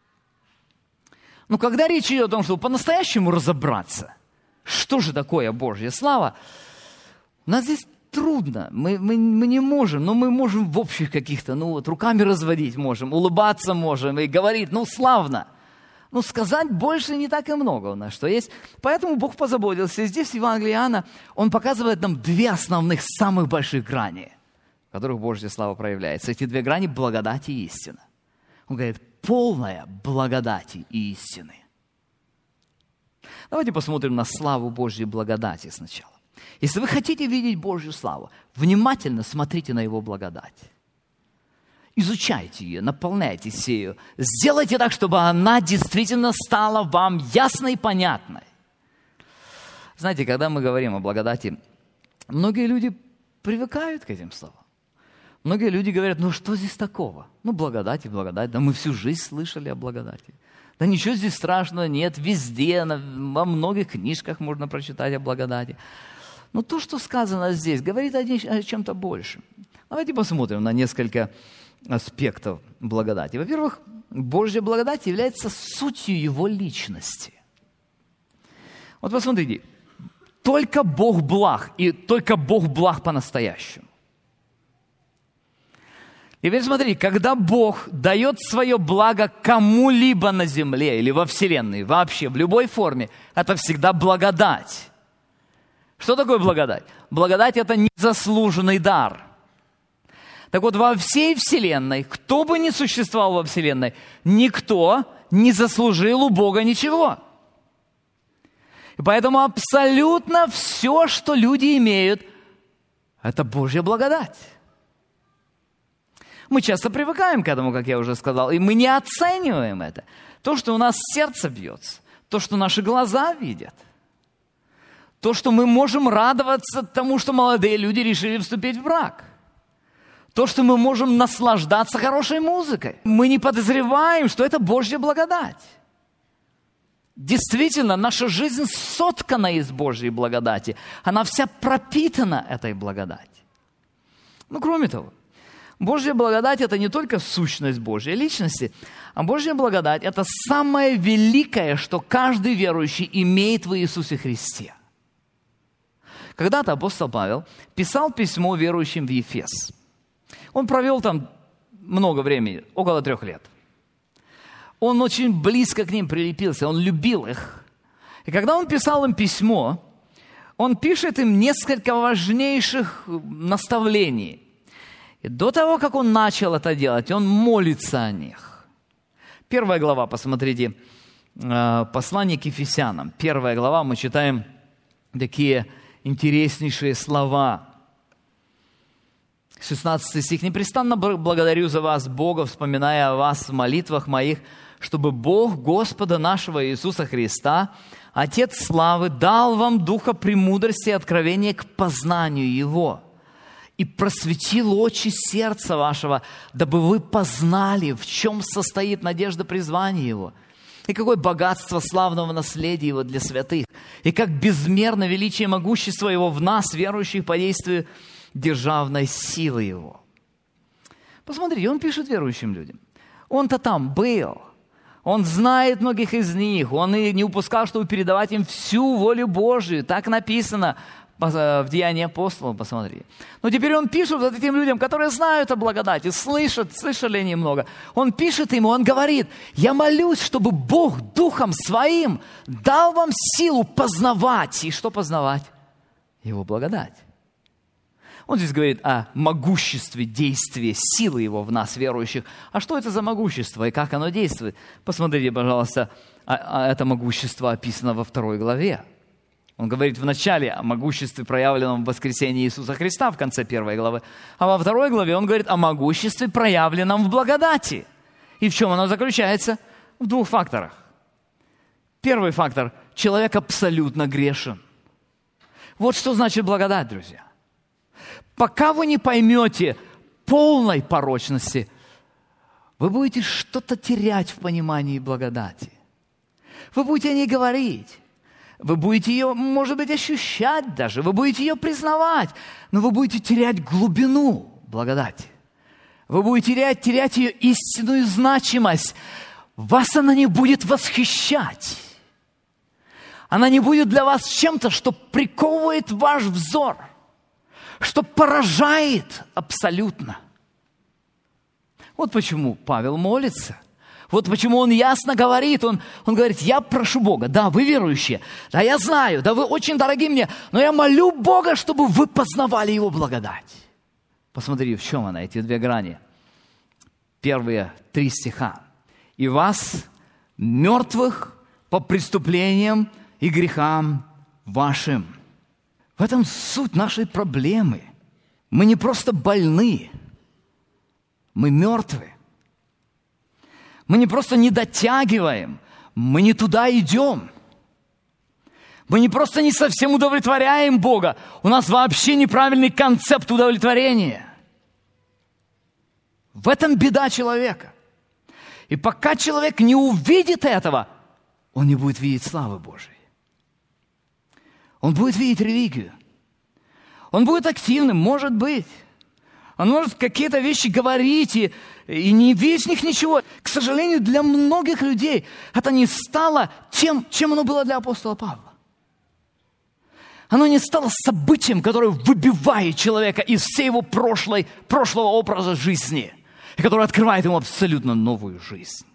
Но когда речь идет о том, чтобы по-настоящему разобраться, что же такое Божья слава, у нас здесь трудно, мы, мы, мы не можем, но мы можем в общих каких-то, ну вот руками разводить можем, улыбаться можем и говорить, ну славно. Ну сказать больше не так и много у нас, что есть. Поэтому Бог позаботился. И здесь в Евангелии Иоанна Он показывает нам две основных, самых больших грани, в которых Божья слава проявляется. Эти две грани – благодать и истина. Он говорит, полная благодати и истины. Давайте посмотрим на славу Божьей благодати сначала. Если вы хотите видеть Божью славу, внимательно смотрите на Его благодать. Изучайте ее, наполняйтесь ею. Сделайте так, чтобы она действительно стала вам ясной и понятной. Знаете, когда мы говорим о благодати, многие люди привыкают к этим словам. Многие люди говорят, ну что здесь такого? Ну благодать и благодать. Да мы всю жизнь слышали о благодати. Да ничего здесь страшного нет. Везде, во многих книжках можно прочитать о благодати. Но то, что сказано здесь, говорит о чем-то большем. Давайте посмотрим на несколько аспектов благодати. Во-первых, Божья благодать является сутью Его личности. Вот посмотрите, только Бог благ, и только Бог благ по-настоящему. И теперь смотрите, когда Бог дает свое благо кому-либо на земле или во вселенной, вообще в любой форме, это всегда благодать. Что такое благодать? Благодать – это незаслуженный дар. Так вот, во всей вселенной, кто бы ни существовал во вселенной, никто не заслужил у Бога ничего. И поэтому абсолютно все, что люди имеют, это Божья благодать. Мы часто привыкаем к этому, как я уже сказал, и мы не оцениваем это. То, что у нас сердце бьется, то, что наши глаза видят, то, что мы можем радоваться тому, что молодые люди решили вступить в брак. То, что мы можем наслаждаться хорошей музыкой. Мы не подозреваем, что это Божья благодать. Действительно, наша жизнь соткана из Божьей благодати. Она вся пропитана этой благодатью. Ну, кроме того, Божья благодать – это не только сущность Божьей личности, а Божья благодать – это самое великое, что каждый верующий имеет в Иисусе Христе. Когда-то апостол Павел писал письмо верующим в Ефес. Он провел там много времени, около трех лет. Он очень близко к ним прилепился, он любил их. И когда он писал им письмо, он пишет им несколько важнейших наставлений. И до того, как он начал это делать, он молится о них. Первая глава, посмотрите, послание к Ефесянам. Первая глава, мы читаем такие интереснейшие слова. шестнадцатый стих. «Непрестанно благодарю за вас, Бога, вспоминая о вас в молитвах моих, чтобы Бог Господа нашего Иисуса Христа, Отец славы, дал вам духа премудрости и откровения к познанию Его, и просветил очи сердца вашего, дабы вы познали, в чем состоит надежда призвания Его, и какое богатство славного наследия Его для святых, и как безмерно величие могущества Его в нас, верующих по действию державной силы Его». Посмотрите, он пишет верующим людям. Он-то там был. Он знает многих из них. Он и не упускал, чтобы передавать им всю волю Божию. Так написано в Деянии апостолов, посмотри. Но теперь он пишет вот этим людям, которые знают о благодати, слышат, слышали они много. Он пишет им, он говорит: «Я молюсь, чтобы Бог Духом Своим дал вам силу познавать». И что познавать? Его благодать. Он здесь говорит о могуществе действия силы Его в нас, верующих. А что это за могущество и как оно действует? Посмотрите, пожалуйста, это могущество описано во второй главе. Он говорит вначале о могуществе, проявленном в воскресении Иисуса Христа, в конце первой главы. А во второй главе он говорит о могуществе, проявленном в благодати. И в чем оно заключается? В двух факторах. Первый фактор – человек абсолютно грешен. Вот что значит благодать, друзья. Пока вы не поймете полной порочности, вы будете что-то терять в понимании благодати. Вы будете о ней говорить. Вы будете ее, может быть, ощущать даже. Вы будете ее признавать. Но вы будете терять глубину благодати. Вы будете терять, терять ее истинную значимость. Вас она не будет восхищать. Она не будет для вас чем-то, что приковывает ваш взор, что поражает абсолютно. Вот почему Павел молится. Вот почему он ясно говорит. Он, он говорит: я прошу Бога, да, вы верующие, да, я знаю, да, вы очень дороги мне, но я молю Бога, чтобы вы познавали Его благодать. Посмотри, в чем она, эти две грани. Первые три стиха. «И вас, мертвых по преступлениям и грехам вашим». В этом суть нашей проблемы. Мы не просто больны, мы мертвы. Мы не просто не дотягиваем, мы не туда идем. Мы не просто не совсем удовлетворяем Бога, у нас вообще неправильный концепт удовлетворения. В этом беда человека. И пока человек не увидит этого, он не будет видеть славы Божией. Он будет видеть религию. Он будет активным, может быть. Он может какие-то вещи говорить и, и не видеть в них ничего. К сожалению, для многих людей это не стало тем, чем оно было для апостола Павла. Оно не стало событием, которое выбивает человека из всей его прошлой, прошлого образа жизни, и которое открывает ему абсолютно новую жизнь.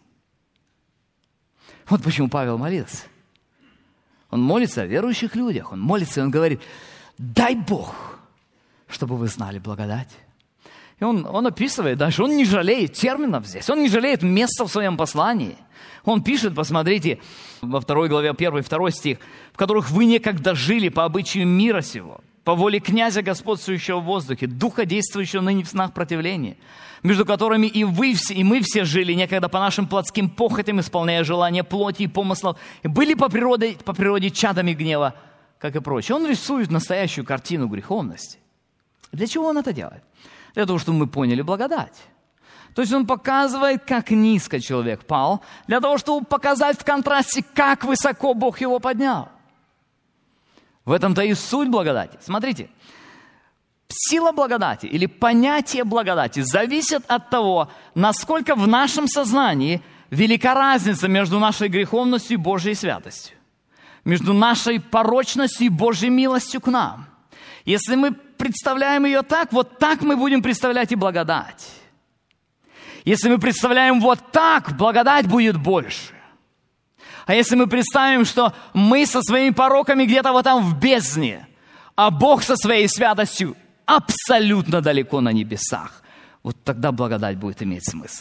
Вот почему Павел молился. Он молится о верующих людях. Он молится, и он говорит: дай Бог, чтобы вы знали благодать. И он, он описывает дальше, он не жалеет терминов здесь, он не жалеет места в своем послании. Он пишет, посмотрите, во второй главе, первый, второй стих, в которых вы некогда жили по обычаю мира сего, по воле князя, господствующего в воздухе, духа, действующего ныне в снах противления, между которыми и вы все, и мы все жили некогда по нашим плотским похотям, исполняя желания плоти и помыслов, и были по природе, по природе чадами гнева, как и прочее. Он рисует настоящую картину греховности. Для чего он это делает? Для того, чтобы мы поняли благодать. То есть он показывает, как низко человек пал, для того, чтобы показать в контрасте, как высоко Бог его поднял. В этом-то и суть благодати. Смотрите, Сила благодати или понятие благодати зависит от того, насколько в нашем сознании велика разница между нашей греховностью и Божьей святостью, между нашей порочностью и Божьей милостью к нам. Если мы представляем ее так, вот так мы будем представлять и благодать. Если мы представляем вот так, благодать будет больше. А если мы представим, что мы со своими пороками где-то вот там в бездне, а Бог со своей святостью абсолютно далеко на небесах, вот тогда благодать будет иметь смысл.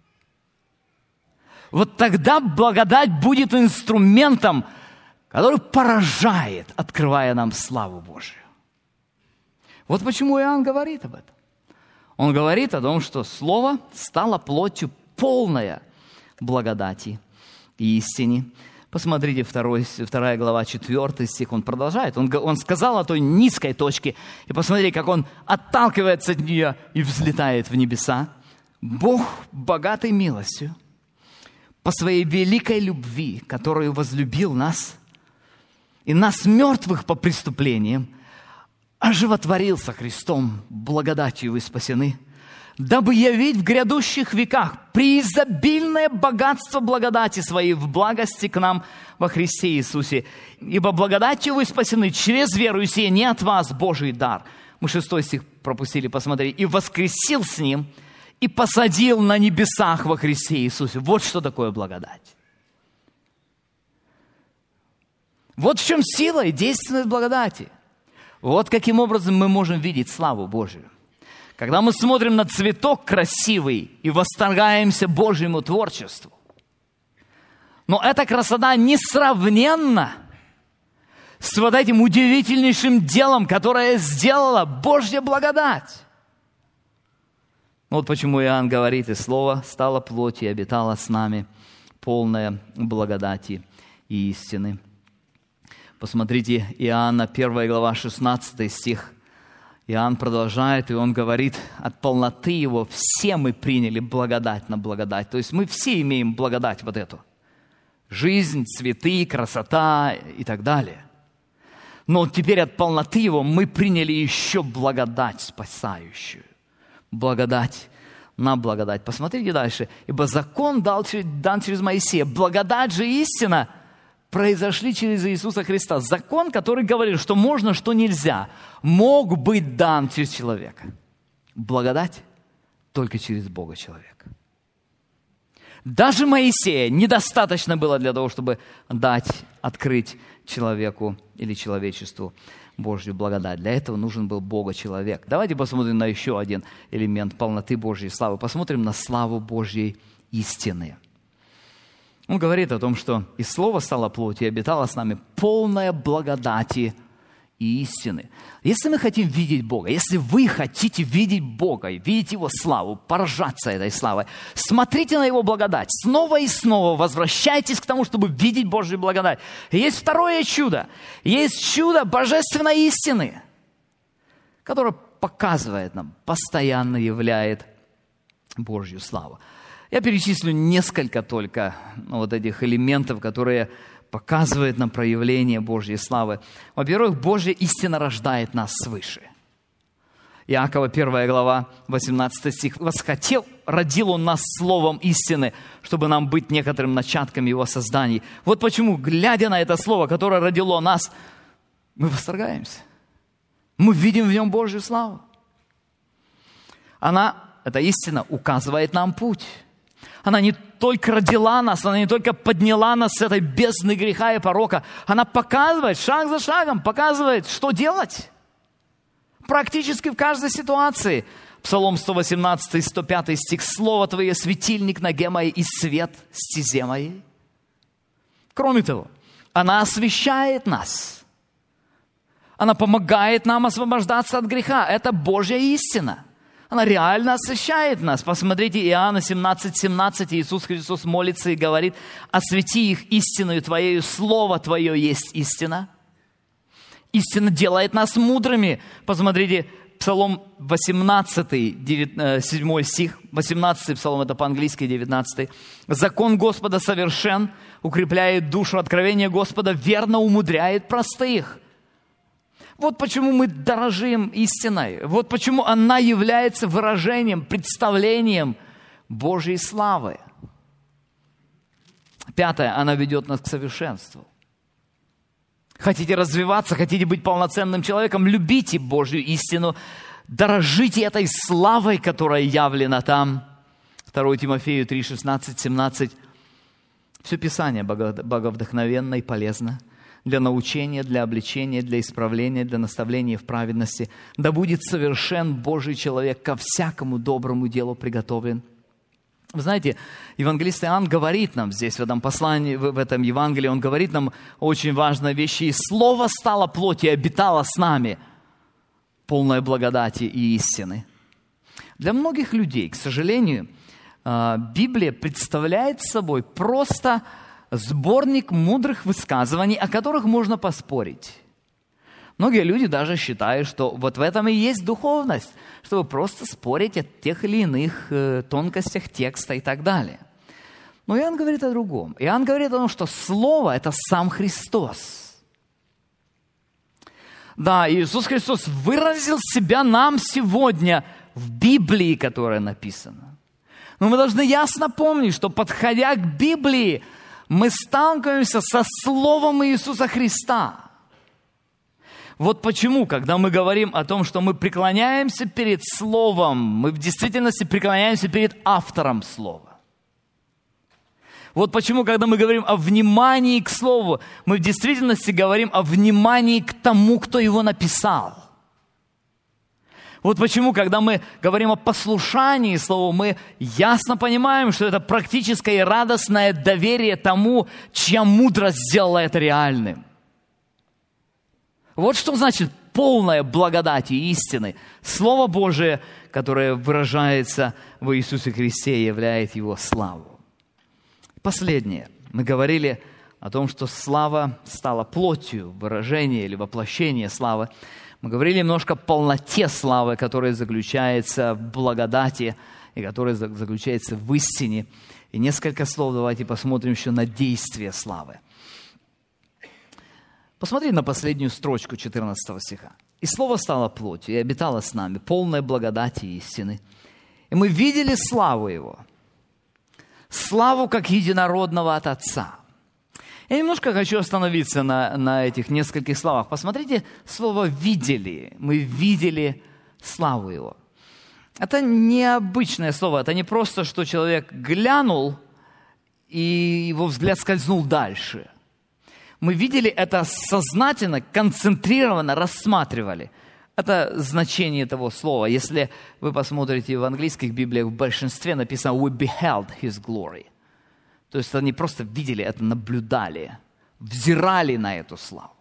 Вот тогда благодать будет инструментом, который поражает, открывая нам славу Божию. Вот почему Иоанн говорит об этом. Он говорит о том, что Слово стало плотью полная благодати и истине. Посмотрите, второй, вторая глава, четвертый стих, он продолжает. Он, он сказал о той низкой точке, и посмотрите, как он отталкивается от нее и взлетает в небеса. Бог, богатый милостью, по своей великой любви, которую возлюбил нас, и нас, мертвых по преступлениям, оживотворился Христом, благодатью вы спасены, дабы явить в грядущих веках преизобильное богатство благодати своей в благости к нам во Христе Иисусе. Ибо благодатью вы спасены через веру, и сие не от вас Божий дар. Мы шестой стих пропустили, посмотри. И воскресил с Ним, и посадил на небесах во Христе Иисусе. Вот что такое благодать. Вот в чем сила и действенность благодати. Вот каким образом мы можем видеть славу Божию. Когда мы смотрим на цветок красивый и восторгаемся Божьему творчеству. Но эта красота несравненна с вот этим удивительнейшим делом, которое сделала Божья благодать. Вот почему Иоанн говорит, и Слово стало плотью и обитало с нами, полное благодати и истины. Посмотрите, Иоанна, первая глава, шестнадцатый стих. Иоанн продолжает, и он говорит, от полноты Его все мы приняли благодать на благодать. То есть мы все имеем благодать вот эту. Жизнь, цветы, красота и так далее. Но теперь от полноты Его мы приняли еще благодать спасающую. Благодать на благодать. Посмотрите дальше. Ибо закон дал, дан через Моисея. Благодать же истина произошли через Иисуса Христа. Закон, который говорил, что можно, что нельзя, мог быть дан через человека. Благодать только через Бога человека. Даже Моисея недостаточно было для того, чтобы дать, открыть человеку или человечеству Божью благодать. Для этого нужен был Бога-человек. Давайте посмотрим на еще один элемент полноты Божьей славы. Посмотрим на славу Божьей истины. Он говорит о том, что и Слово стало плотью, и обитало с нами полная благодати и истины. Если мы хотим видеть Бога, если вы хотите видеть Бога и видеть Его славу, поражаться этой славой, смотрите на Его благодать. Снова и снова возвращайтесь к тому, чтобы видеть Божью благодать. И есть второе чудо. Есть чудо божественной истины, которое показывает нам, постоянно являет Божью славу. Я перечислю несколько только вот этих элементов, которые показывают нам проявление Божьей славы. Во-первых, Божья истина рождает нас свыше. Иакова, первая глава, восемнадцатый стих. «Восхотел, родил Он нас словом истины, чтобы нам быть некоторым начатком Его созданий». Вот почему, глядя на это слово, которое родило нас, мы восторгаемся. Мы видим в нем Божью славу. Она, эта истина, указывает нам путь. Она не только родила нас, она не только подняла нас с этой бездны греха и порока. Она показывает, шаг за шагом, показывает, что делать. Практически в каждой ситуации. Псалом сто восемнадцатый, сто пятый стих. «Слово Твое, светильник ноге моей и свет стезе моей». Кроме того, она освещает нас. Она помогает нам освобождаться от греха. Это Божья истина. Она реально освещает нас. Посмотрите, Иоанна семнадцать семнадцать, Иисус Христос молится и говорит: «Освети их истиною Твоею, Слово Твое есть истина». Истина делает нас мудрыми. Посмотрите, Псалом восемнадцатый, седьмой стих, восемнадцатый Псалом, это по-английски, девятнадцатый. «Закон Господа совершен, укрепляет душу, откровение Господа верно умудряет простых». Вот почему мы дорожим истиной. Вот почему она является выражением, представлением Божьей славы. Пятое, она ведет нас к совершенству. Хотите развиваться, хотите быть полноценным человеком, любите Божью истину, дорожите этой славой, которая явлена там. второе Тимофею три, шестнадцать, семнадцать. Все Писание боговдохновенно и полезно для научения, для обличения, для исправления, для наставления в праведности. Да будет совершен Божий человек, ко всякому доброму делу приготовлен. Вы знаете, евангелист Иоанн говорит нам здесь, в этом послании, в этом Евангелии, он говорит нам очень важные вещи. «И Слово стало плотью и обитало с нами, полное благодати и истины». Для многих людей, к сожалению, Библия представляет собой просто сборник мудрых высказываний, о которых можно поспорить. Многие люди даже считают, что вот в этом и есть духовность, чтобы просто спорить о тех или иных э, тонкостях текста и так далее. Но Иоанн говорит о другом. Иоанн говорит о том, что Слово – это сам Христос. Да, Иисус Христос выразил себя нам сегодня в Библии, которая написана. Но мы должны ясно помнить, что, подходя к Библии, мы сталкиваемся со Словом Иисуса Христа. Вот почему, когда мы говорим о том, что мы преклоняемся перед Словом, мы в действительности преклоняемся перед автором Слова. Вот почему, когда мы говорим о внимании к Слову, мы в действительности говорим о внимании к тому, кто его написал. Вот почему, когда мы говорим о послушании Слову, мы ясно понимаем, что это практическое и радостное доверие тому, чья мудрость сделала это реальным. Вот что значит полная благодать и истины. Слово Божие, которое выражается в Иисусе Христе, являет Его славу. Последнее. Мы говорили о том, что слава стала плотью, выражение или воплощение славы. Мы говорили немножко о полноте славы, которая заключается в благодати и которая заключается в истине. И несколько слов давайте посмотрим еще на действие славы. Посмотри на последнюю строчку четырнадцатого стиха. «И Слово стало плотью, и обитало с нами, полное благодати и истины. И мы видели славу Его, славу как единородного от Отца». Я немножко хочу остановиться на, на этих нескольких словах. Посмотрите слово «видели». Мы видели славу Его. Это необычное слово. Это не просто, что человек глянул, и его взгляд скользнул дальше. Мы видели это сознательно, концентрированно рассматривали. Это значение этого слова. Если вы посмотрите в английских Библиях, в большинстве написано «We beheld His glory». То есть это не просто видели, это наблюдали, взирали на эту славу.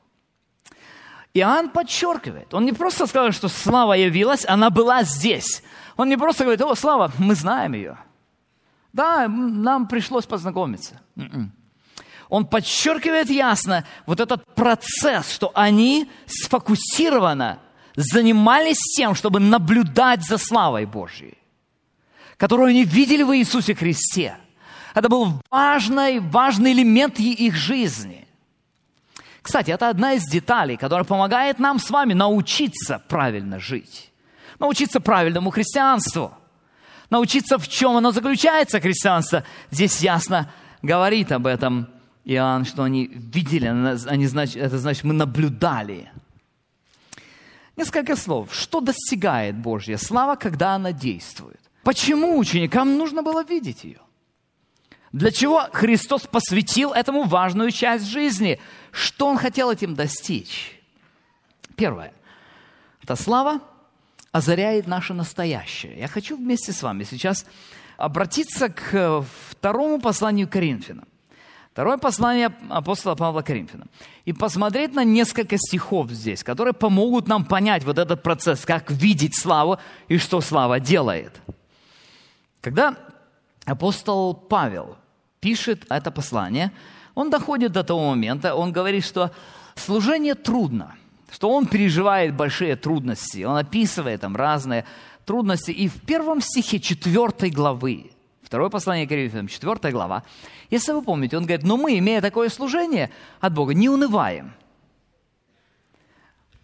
Иоанн подчеркивает, он не просто сказал, что слава явилась, она была здесь. Он не просто говорит: «О, слава, мы знаем ее». Да, нам пришлось познакомиться. М-м. Он подчеркивает ясно вот этот процесс, что они сфокусированно занимались тем, чтобы наблюдать за славой Божьей, которую они видели в Иисусе Христе. Это был важный, важный элемент их жизни. Кстати, это одна из деталей, которая помогает нам с вами научиться правильно жить, научиться правильному христианству, научиться, в чем оно заключается, христианство. Здесь ясно говорит об этом Иоанн, что они видели, они, значит, это значит, мы наблюдали. Несколько слов. Что достигает Божья слава, когда она действует? Почему ученикам нужно было видеть ее? Для чего Христос посвятил этому важную часть жизни? Что Он хотел этим достичь? Первое. Эта слава озаряет наше настоящее. Я хочу вместе с вами сейчас обратиться к второму посланию к Коринфянам. Второе послание апостола Павла к Коринфянам. И посмотреть на несколько стихов здесь, которые помогут нам понять вот этот процесс, как видеть славу и что слава делает. Когда апостол Павел пишет это послание, он доходит до того момента, он говорит, что служение трудно, что он переживает большие трудности. Он описывает там разные трудности. И в первом стихе четвертой главы, второе послание к Коринфянам, четвертая глава, если вы помните, он говорит: «Но мы, имея такое служение от Бога, не унываем».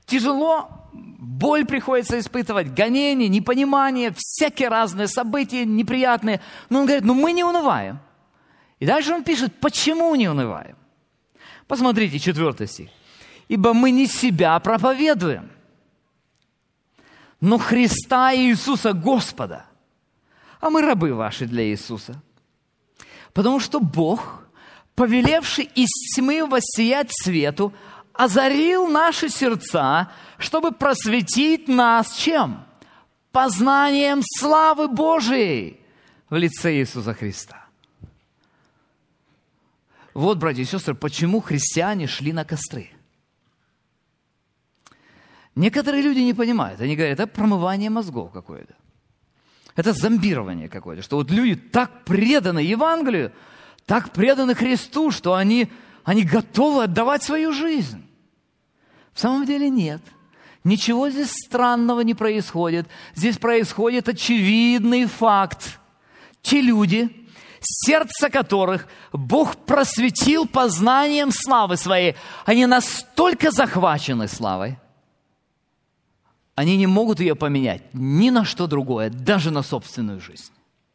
Тяжело, боль приходится испытывать, гонения, непонимание, всякие разные события неприятные. Но он говорит, ну мы не унываем. И дальше он пишет, почему не унываем. Посмотрите, четвертый стих. Ибо мы не себя проповедуем, но Христа Иисуса Господа. А мы рабы ваши для Иисуса. Потому что Бог, повелевший из тьмы воссиять свету, озарил наши сердца, чтобы просветить нас чем? Познанием славы Божией в лице Иисуса Христа. Вот, братья и сестры, почему христиане шли на костры. Некоторые люди не понимают. Они говорят, это промывание мозгов какое-то. Это зомбирование какое-то. Что вот люди так преданы Евангелию, так преданы Христу, что они, они готовы отдавать свою жизнь. В самом деле нет. Ничего здесь странного не происходит. Здесь происходит очевидный факт. Те люди, сердце которых Бог просветил познанием славы своей, они настолько захвачены славой, они не могут ее поменять ни на что другое, даже на собственную жизнь.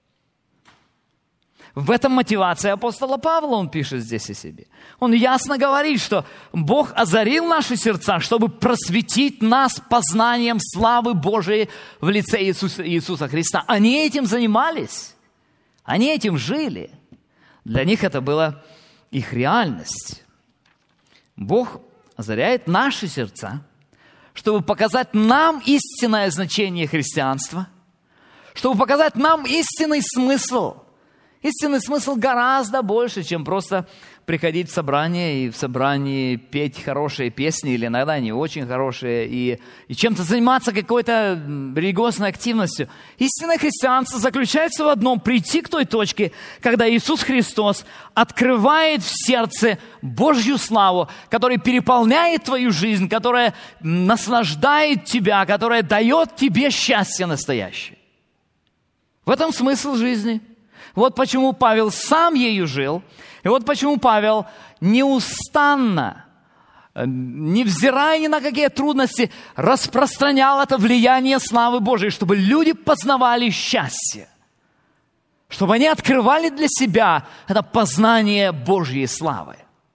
В этом мотивация апостола Павла, он пишет здесь о себе. Он ясно говорит, что Бог озарил наши сердца, чтобы просветить нас познанием славы Божией в лице Иисуса, Иисуса Христа. Они этим занимались, они этим жили. Для них это была их реальность. Бог озаряет наши сердца, чтобы показать нам истинное значение христианства, чтобы показать нам истинный смысл. Истинный смысл гораздо больше, чем просто приходить в собрание и в собрании петь хорошие песни, или иногда не очень хорошие, и, и чем-то заниматься какой-то религиозной активностью. Истинное христианство заключается в одном: прийти к той точке, когда Иисус Христос открывает в сердце Божью славу, которая переполняет твою жизнь, которая наслаждает тебя, которая дает тебе счастье настоящее. В этом смысл жизни. Вот почему Павел сам ею жил, и вот почему Павел неустанно, невзирая ни на какие трудности, распространял это влияние славы Божией, чтобы люди познавали счастье, чтобы они открывали для себя это познание Божьей славы.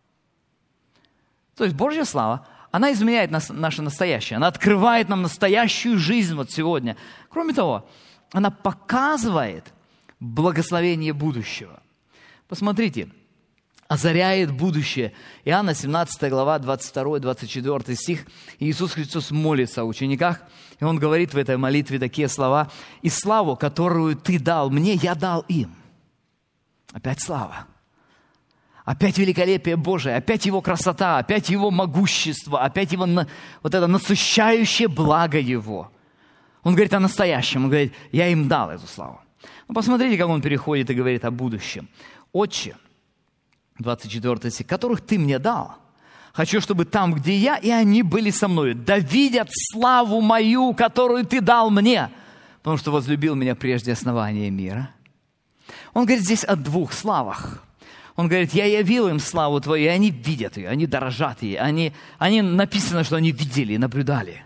То есть Божья слава, она изменяет нас, наше настоящее, она открывает нам настоящую жизнь вот сегодня. Кроме того, она показывает благословение будущего. Посмотрите, озаряет будущее. Иоанна семнадцатая глава, двадцать второй двадцать четвёртый стих. Иисус Христос молится о учениках, и Он говорит в этой молитве такие слова: «И славу, которую Ты дал мне, я дал им». Опять слава. Опять великолепие Божие, опять Его красота, опять Его могущество, опять Его вот это насыщающее благо Его. Он говорит о настоящем, Он говорит: «Я им дал эту славу». Ну, посмотрите, как он переходит и говорит о будущем. «Отче», двадцать четвёртый стих, «которых Ты мне дал, хочу, чтобы там, где я, и они были со мною, да видят славу мою, которую Ты дал мне, потому что возлюбил меня прежде основания мира». Он говорит здесь о двух славах. Он говорит: «Я явил им славу Твою, и они видят ее, они дорожат ей, они, они написано, что они видели, наблюдали.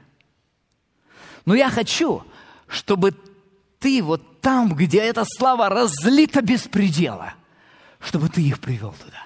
Но я хочу, чтобы Ты вот там, где эта слава разлита без предела, чтобы Ты их привел туда.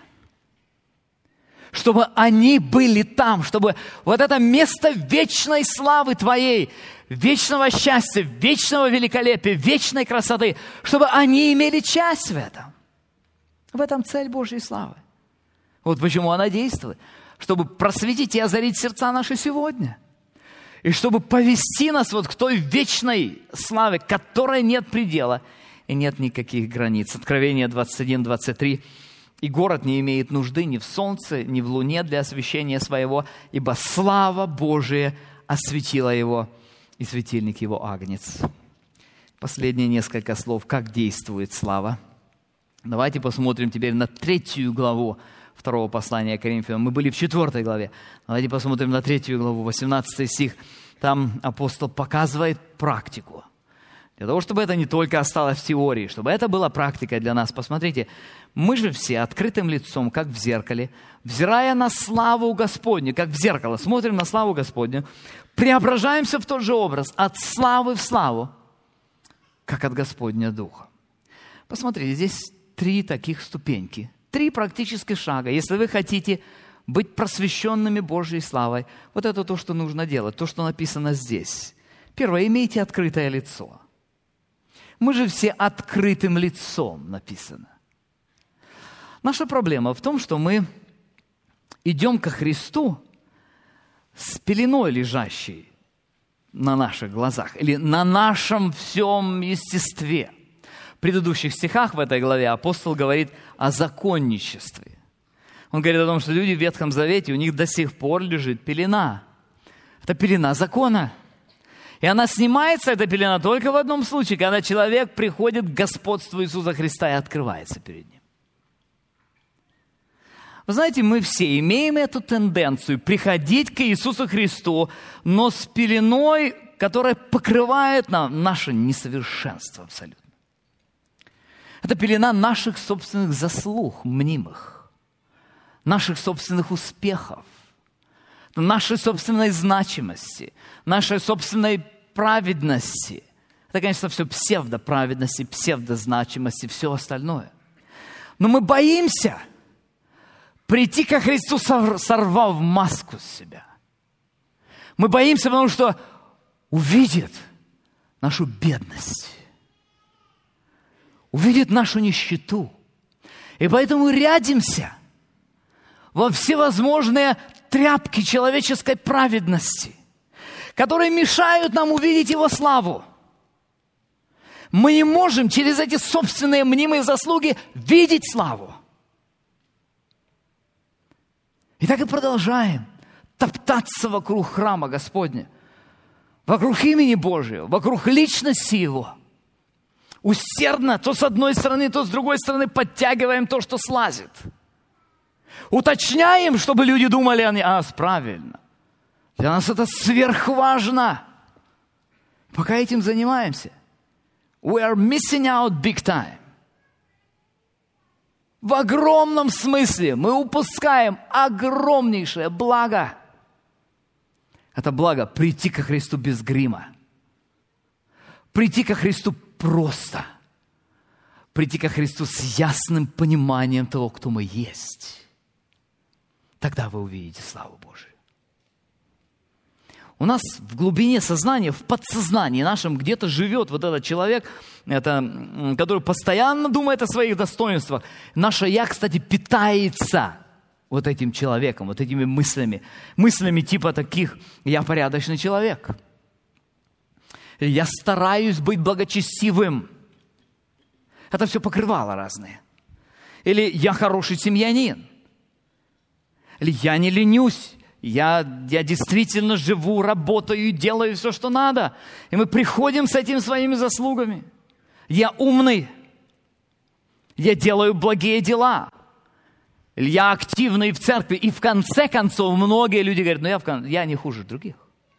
Чтобы они были там, чтобы вот это место вечной славы Твоей, вечного счастья, вечного великолепия, вечной красоты, чтобы они имели часть в этом. В этом цель Божьей славы. Вот почему она действует. Чтобы просветить и озарить сердца наши сегодня. И чтобы повести нас вот к той вечной славе, которой нет предела и нет никаких границ. Откровение двадцать один двадцать три. «И город не имеет нужды ни в солнце, ни в луне для освещения своего, ибо слава Божия осветила его, и светильник его агнец». Последние несколько слов. Как действует слава? Давайте посмотрим теперь на третью главу второго послания к Коринфянам. Мы были в четвертой главе. Давайте посмотрим на третью главу, восемнадцатый стих. Там апостол показывает практику. Для того, чтобы это не только осталось в теории, чтобы это была практикой для нас. Посмотрите, мы же все открытым лицом, как в зеркале, взирая на славу Господню, как в зеркало, смотрим на славу Господню, преображаемся в тот же образ, от славы в славу, как от Господня Духа. Посмотрите, здесь три таких ступеньки, три практических шага. Если вы хотите быть просвещенными Божьей славой, вот это то, что нужно делать, то, что написано здесь. Первое, имейте открытое лицо. Мы же все открытым лицом написано. Наша проблема в том, что мы идем ко Христу с пеленой, лежащей на наших глазах или на нашем всем естестве. В предыдущих стихах в этой главе апостол говорит о законничестве. Он говорит о том, что люди в Ветхом Завете, у них до сих пор лежит пелена. Это пелена закона. И она снимается, эта пелена, только в одном случае, когда человек приходит к господству Иисуса Христа и открывается перед Ним. Вы знаете, мы все имеем эту тенденцию приходить к Иисусу Христу, но с пеленой, которая покрывает нам наше несовершенство абсолютно. Это пелена наших собственных заслуг, мнимых, наших собственных успехов, нашей собственной значимости, нашей собственной праведности. Это, конечно, все псевдоправедности, псевдозначимости, все остальное. Но мы боимся прийти ко Христу, сорвав маску с себя. Мы боимся, потому что увидит нашу бедность, увидит нашу нищету. И поэтому рядимся во всевозможные тряпки человеческой праведности, которые мешают нам увидеть Его славу. Мы не можем через эти собственные мнимые заслуги видеть славу. И так и продолжаем топтаться вокруг храма Господня, вокруг имени Божьего, вокруг личности Его. Усердно то с одной стороны, то с другой стороны подтягиваем то, что слазит. Уточняем, чтобы люди думали о нас правильно. Для нас это сверхважно. Пока этим занимаемся, we are missing out big time. В огромном смысле мы упускаем огромнейшее благо. Это благо прийти ко Христу без грима. Прийти ко Христу просто. Прийти ко Христу с ясным пониманием того, кто мы есть. Тогда вы увидите славу Божию. У нас в глубине сознания, в подсознании нашем где-то живет вот этот человек, это, который постоянно думает о своих достоинствах. Наше «я», кстати, питается вот этим человеком, вот этими мыслями. Мыслями типа таких: «я порядочный человек», «я стараюсь быть благочестивым». Это все покрывало разные. Или «я хороший семьянин». Или «я не ленюсь». Я, я действительно живу, работаю, делаю все, что надо. И мы приходим с этими своими заслугами. Я умный. Я делаю благие дела. Или я активный в церкви. И в конце концов многие люди говорят: ну я, в кон... я не хуже других.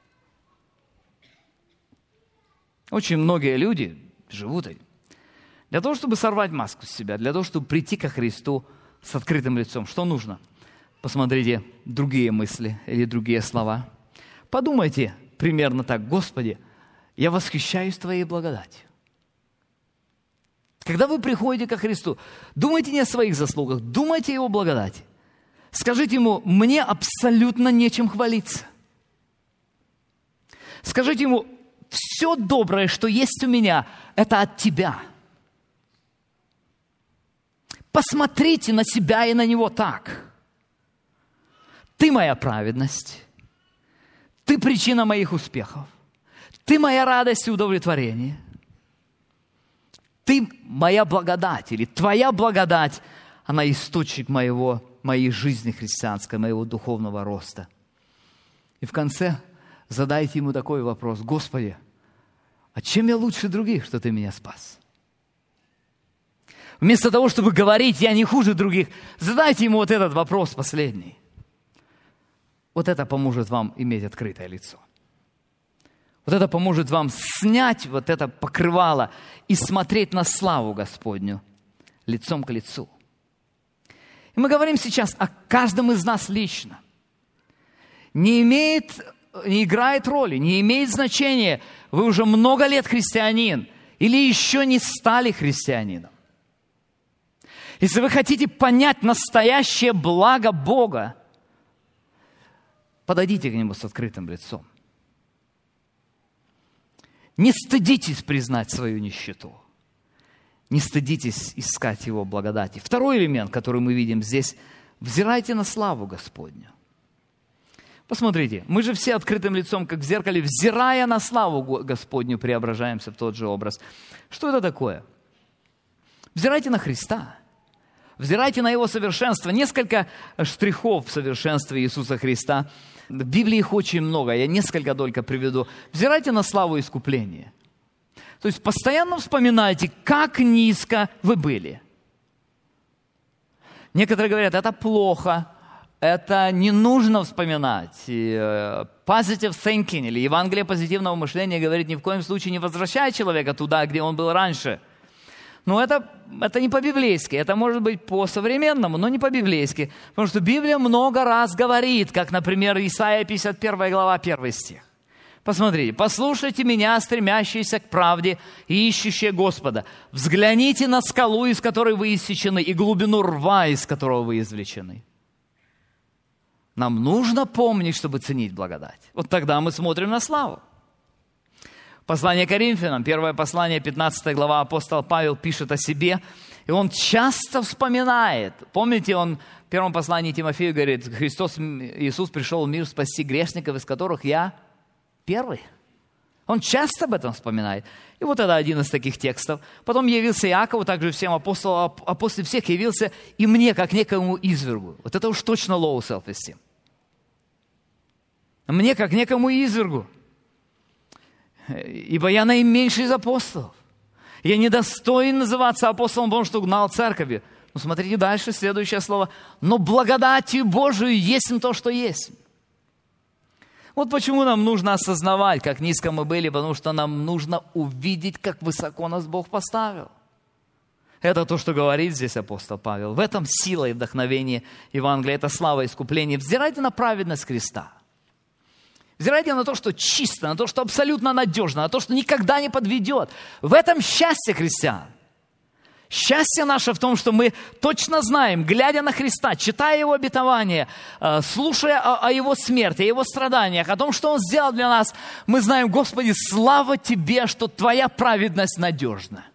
Очень многие люди живут для того, чтобы сорвать маску с себя, для того, чтобы прийти ко Христу с открытым лицом. Что нужно? Посмотрите другие мысли или другие слова. Подумайте примерно так: Господи, я восхищаюсь Твоей благодатью. Когда вы приходите ко Христу, думайте не о своих заслугах, думайте о Его благодати. Скажите Ему: мне абсолютно нечем хвалиться. Скажите Ему: все доброе, что есть у меня, это от Тебя. Посмотрите на себя и на Него так. Ты моя праведность, Ты причина моих успехов, Ты моя радость и удовлетворение, Ты моя благодать, или Твоя благодать, она источник моего, моей жизни христианской, моего духовного роста. И в конце задайте Ему такой вопрос: Господи, а чем я лучше других, что Ты меня спас? Вместо того, чтобы говорить: я не хуже других, задайте Ему вот этот вопрос последний. Вот это поможет вам иметь открытое лицо. Вот это поможет вам снять вот это покрывало и смотреть на славу Господню лицом к лицу. И мы говорим сейчас о каждом из нас лично. Не имеет, не играет роли, не имеет значения, вы уже много лет христианин или еще не стали христианином. Если вы хотите понять настоящее благо Бога, подойдите к Нему с открытым лицом. Не стыдитесь признать свою нищету. Не стыдитесь искать Его благодати. Второй элемент, который мы видим здесь, взирайте на славу Господню. Посмотрите, мы же все открытым лицом, как в зеркале, взирая на славу Господню, преображаемся в тот же образ. Что это такое? Взирайте на Христа. Взирайте на Его совершенство. Несколько штрихов в совершенстве Иисуса Христа. В Библии их очень много, я несколько только приведу. Взирайте на славу искупления. То есть постоянно вспоминайте, как низко вы были. Некоторые говорят, это плохо, это не нужно вспоминать. Positive thinking или Евангелие позитивного мышления говорит, ни в коем случае не возвращай человека туда, где он был раньше. Но это, это не по-библейски, это может быть по-современному, но не по-библейски. Потому что Библия много раз говорит, как, например, Исайя пятьдесят первая глава, первый стих. Посмотрите, «Послушайте меня, стремящиеся к правде и ищущие Господа. Взгляните на скалу, из которой вы иссечены, и глубину рва, из которого вы извлечены». Нам нужно помнить, чтобы ценить благодать. Вот тогда мы смотрим на славу. Послание Коринфянам, первое послание, пятнадцатая глава, апостол Павел пишет о себе, и он часто вспоминает. Помните, он в первом послании Тимофею говорит, Христос, Иисус пришел в мир спасти грешников, из которых я первый. Он часто об этом вспоминает. И вот это один из таких текстов. Потом явился Иакову, также всем апостолам, а после всех явился и мне, как некому извергу. Вот это уж точно low self-esteem. Мне, как некому извергу. Ибо я наименьший из апостолов. Я недостоин называться апостолом, потому что гнал церковью. Ну, смотрите дальше, следующее слово. Но благодатью Божию есть то, что есть. Вот почему нам нужно осознавать, как низко мы были, потому что нам нужно увидеть, как высоко нас Бог поставил. Это то, что говорит здесь апостол Павел. В этом сила и вдохновение Евангелия, это слава искупления. Взирайте на праведность Христа. Взирайте на то, что чисто, на то, что абсолютно надежно, на то, что никогда не подведет. В этом счастье христиан. Счастье наше в том, что мы точно знаем, глядя на Христа, читая Его обетования, слушая о, о Его смерти, о Его страданиях, о том, что Он сделал для нас, мы знаем, Господи, слава Тебе, что Твоя праведность надежна.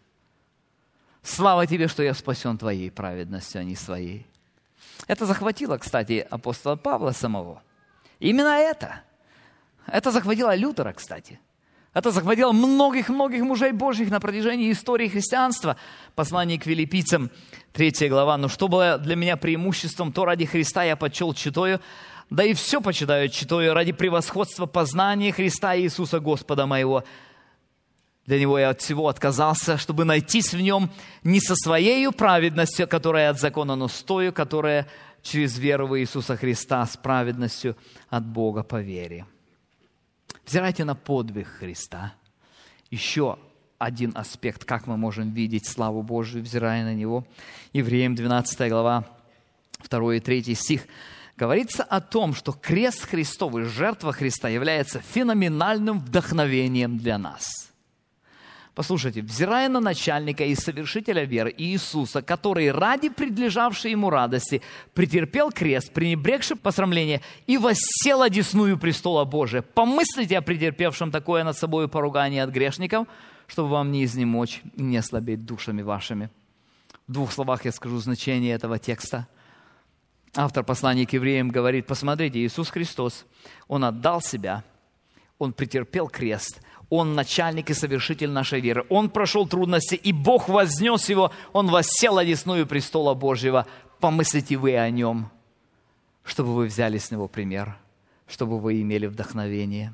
Слава Тебе, что я спасен Твоей праведностью, а не своей. Это захватило, кстати, апостола Павла самого. Именно это. Это захватило Лютера, кстати. Это захватило многих-многих мужей Божьих на протяжении истории христианства. Послание к Филиппийцам, третья глава. «Но что было для меня преимуществом, то ради Христа я почел читаю, да и все почитаю читаю ради превосходства познания Христа Иисуса Господа моего. Для Него я от всего отказался, чтобы найтись в Нем не со своей праведностью, которая от закона, но с тою, которая через веру в Иисуса Христа с праведностью от Бога по вере». Взирайте на подвиг Христа. Еще один аспект, как мы можем видеть славу Божию, взирая на Него. Евреям двенадцатая глава, второй и третий стих. Говорится о том, что крест Христов и жертва Христа является феноменальным вдохновением для нас. Послушайте, взирая на начальника и совершителя веры Иисуса, который ради предлежавшей ему радости претерпел крест, пренебрегший посрамление, и воссел одесную престола Божия. Помыслите о претерпевшем такое над собой поругание от грешников, чтобы вам не изнемочь и не ослабеть душами вашими. В двух словах я скажу значение этого текста. Автор послания к евреям говорит, посмотрите, Иисус Христос, Он отдал Себя, Он претерпел крест, Он начальник и совершитель нашей веры. Он прошел трудности, и Бог вознес Его. Он воссел одесную престола Божьего. Помыслите вы о Нем, чтобы вы взяли с Него пример, чтобы вы имели вдохновение.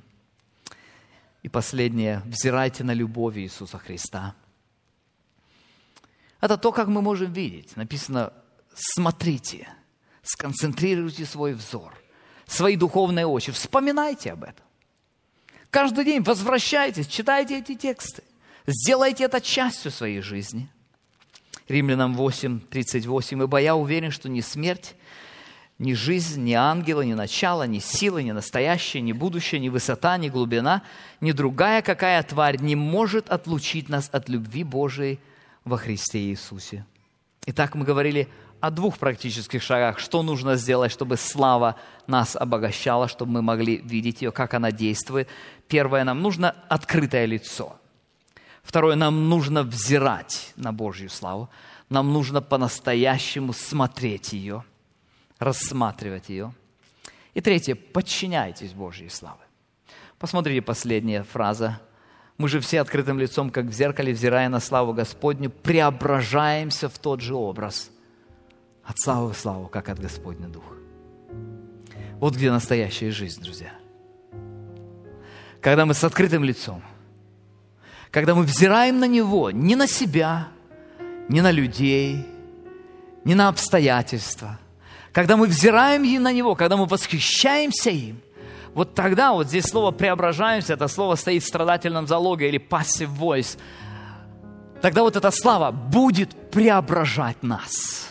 И последнее. Взирайте на любовь Иисуса Христа. Это то, как мы можем видеть. Написано, смотрите, сконцентрируйте свой взор, свои духовные очи. Вспоминайте об этом. Каждый день возвращайтесь, читайте эти тексты. Сделайте это частью своей жизни. Римлянам восемь, тридцать восемь. «Ибо я уверен, что ни смерть, ни жизнь, ни ангелы, ни начало, ни силы, ни настоящее, ни будущее, ни высота, ни глубина, ни другая какая тварь не может отлучить нас от любви Божией во Христе Иисусе». Итак, мы говорили о двух практических шагах. Что нужно сделать, чтобы слава нас обогащала, чтобы мы могли видеть ее, как она действует. Первое, нам нужно открытое лицо. Второе, нам нужно взирать на Божью славу. Нам нужно по-настоящему смотреть ее, рассматривать ее. И третье, подчиняйтесь Божьей славе. Посмотрите, последняя фраза. Мы же все открытым лицом, как в зеркале, взирая на славу Господню, преображаемся в тот же образ. От славы в славу, как от Господня Духа. Вот где настоящая жизнь, друзья. Когда мы с открытым лицом, когда мы взираем на Него, не на себя, не на людей, не на обстоятельства. Когда мы взираем на Него, когда мы восхищаемся им, вот тогда, вот здесь слово «преображаемся», это слово стоит в страдательном залоге или passive voice, тогда вот эта слава будет преображать нас.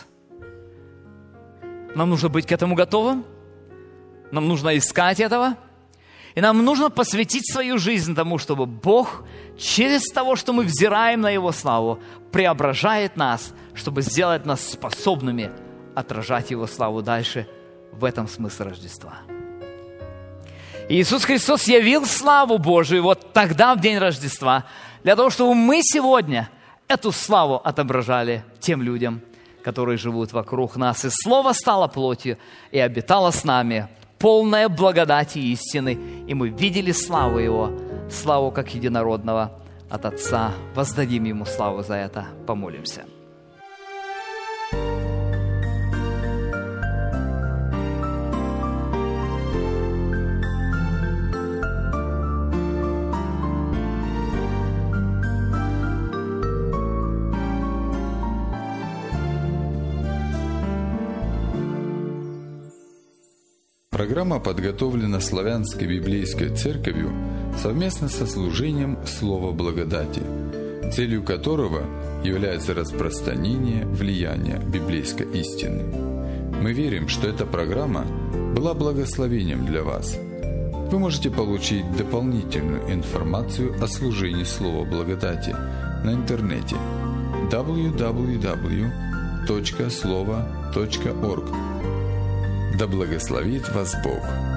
Нам нужно быть к этому готовым, нам нужно искать этого, и нам нужно посвятить свою жизнь тому, чтобы Бог через того, что мы взираем на Его славу, преображает нас, чтобы сделать нас способными отражать Его славу дальше. В этом смысл Рождества. Иисус Христос явил славу Божию вот тогда, в день Рождества, для того, чтобы мы сегодня эту славу отображали тем людям, которые живут вокруг нас. И Слово стало плотью и обитало с нами, полное благодати и истины. И мы видели славу Его, славу как единородного от Отца. Воздадим Ему славу за это. Помолимся. Программа подготовлена Славянской библейской церковью совместно со служением «Слово благодати», целью которого является распространение влияния библейской истины. Мы верим, что эта программа была благословением для вас. Вы можете получить дополнительную информацию о служении «Слова благодати» на интернете дабл ю дабл ю дабл ю точка слова точка орг. Да благословит вас Бог!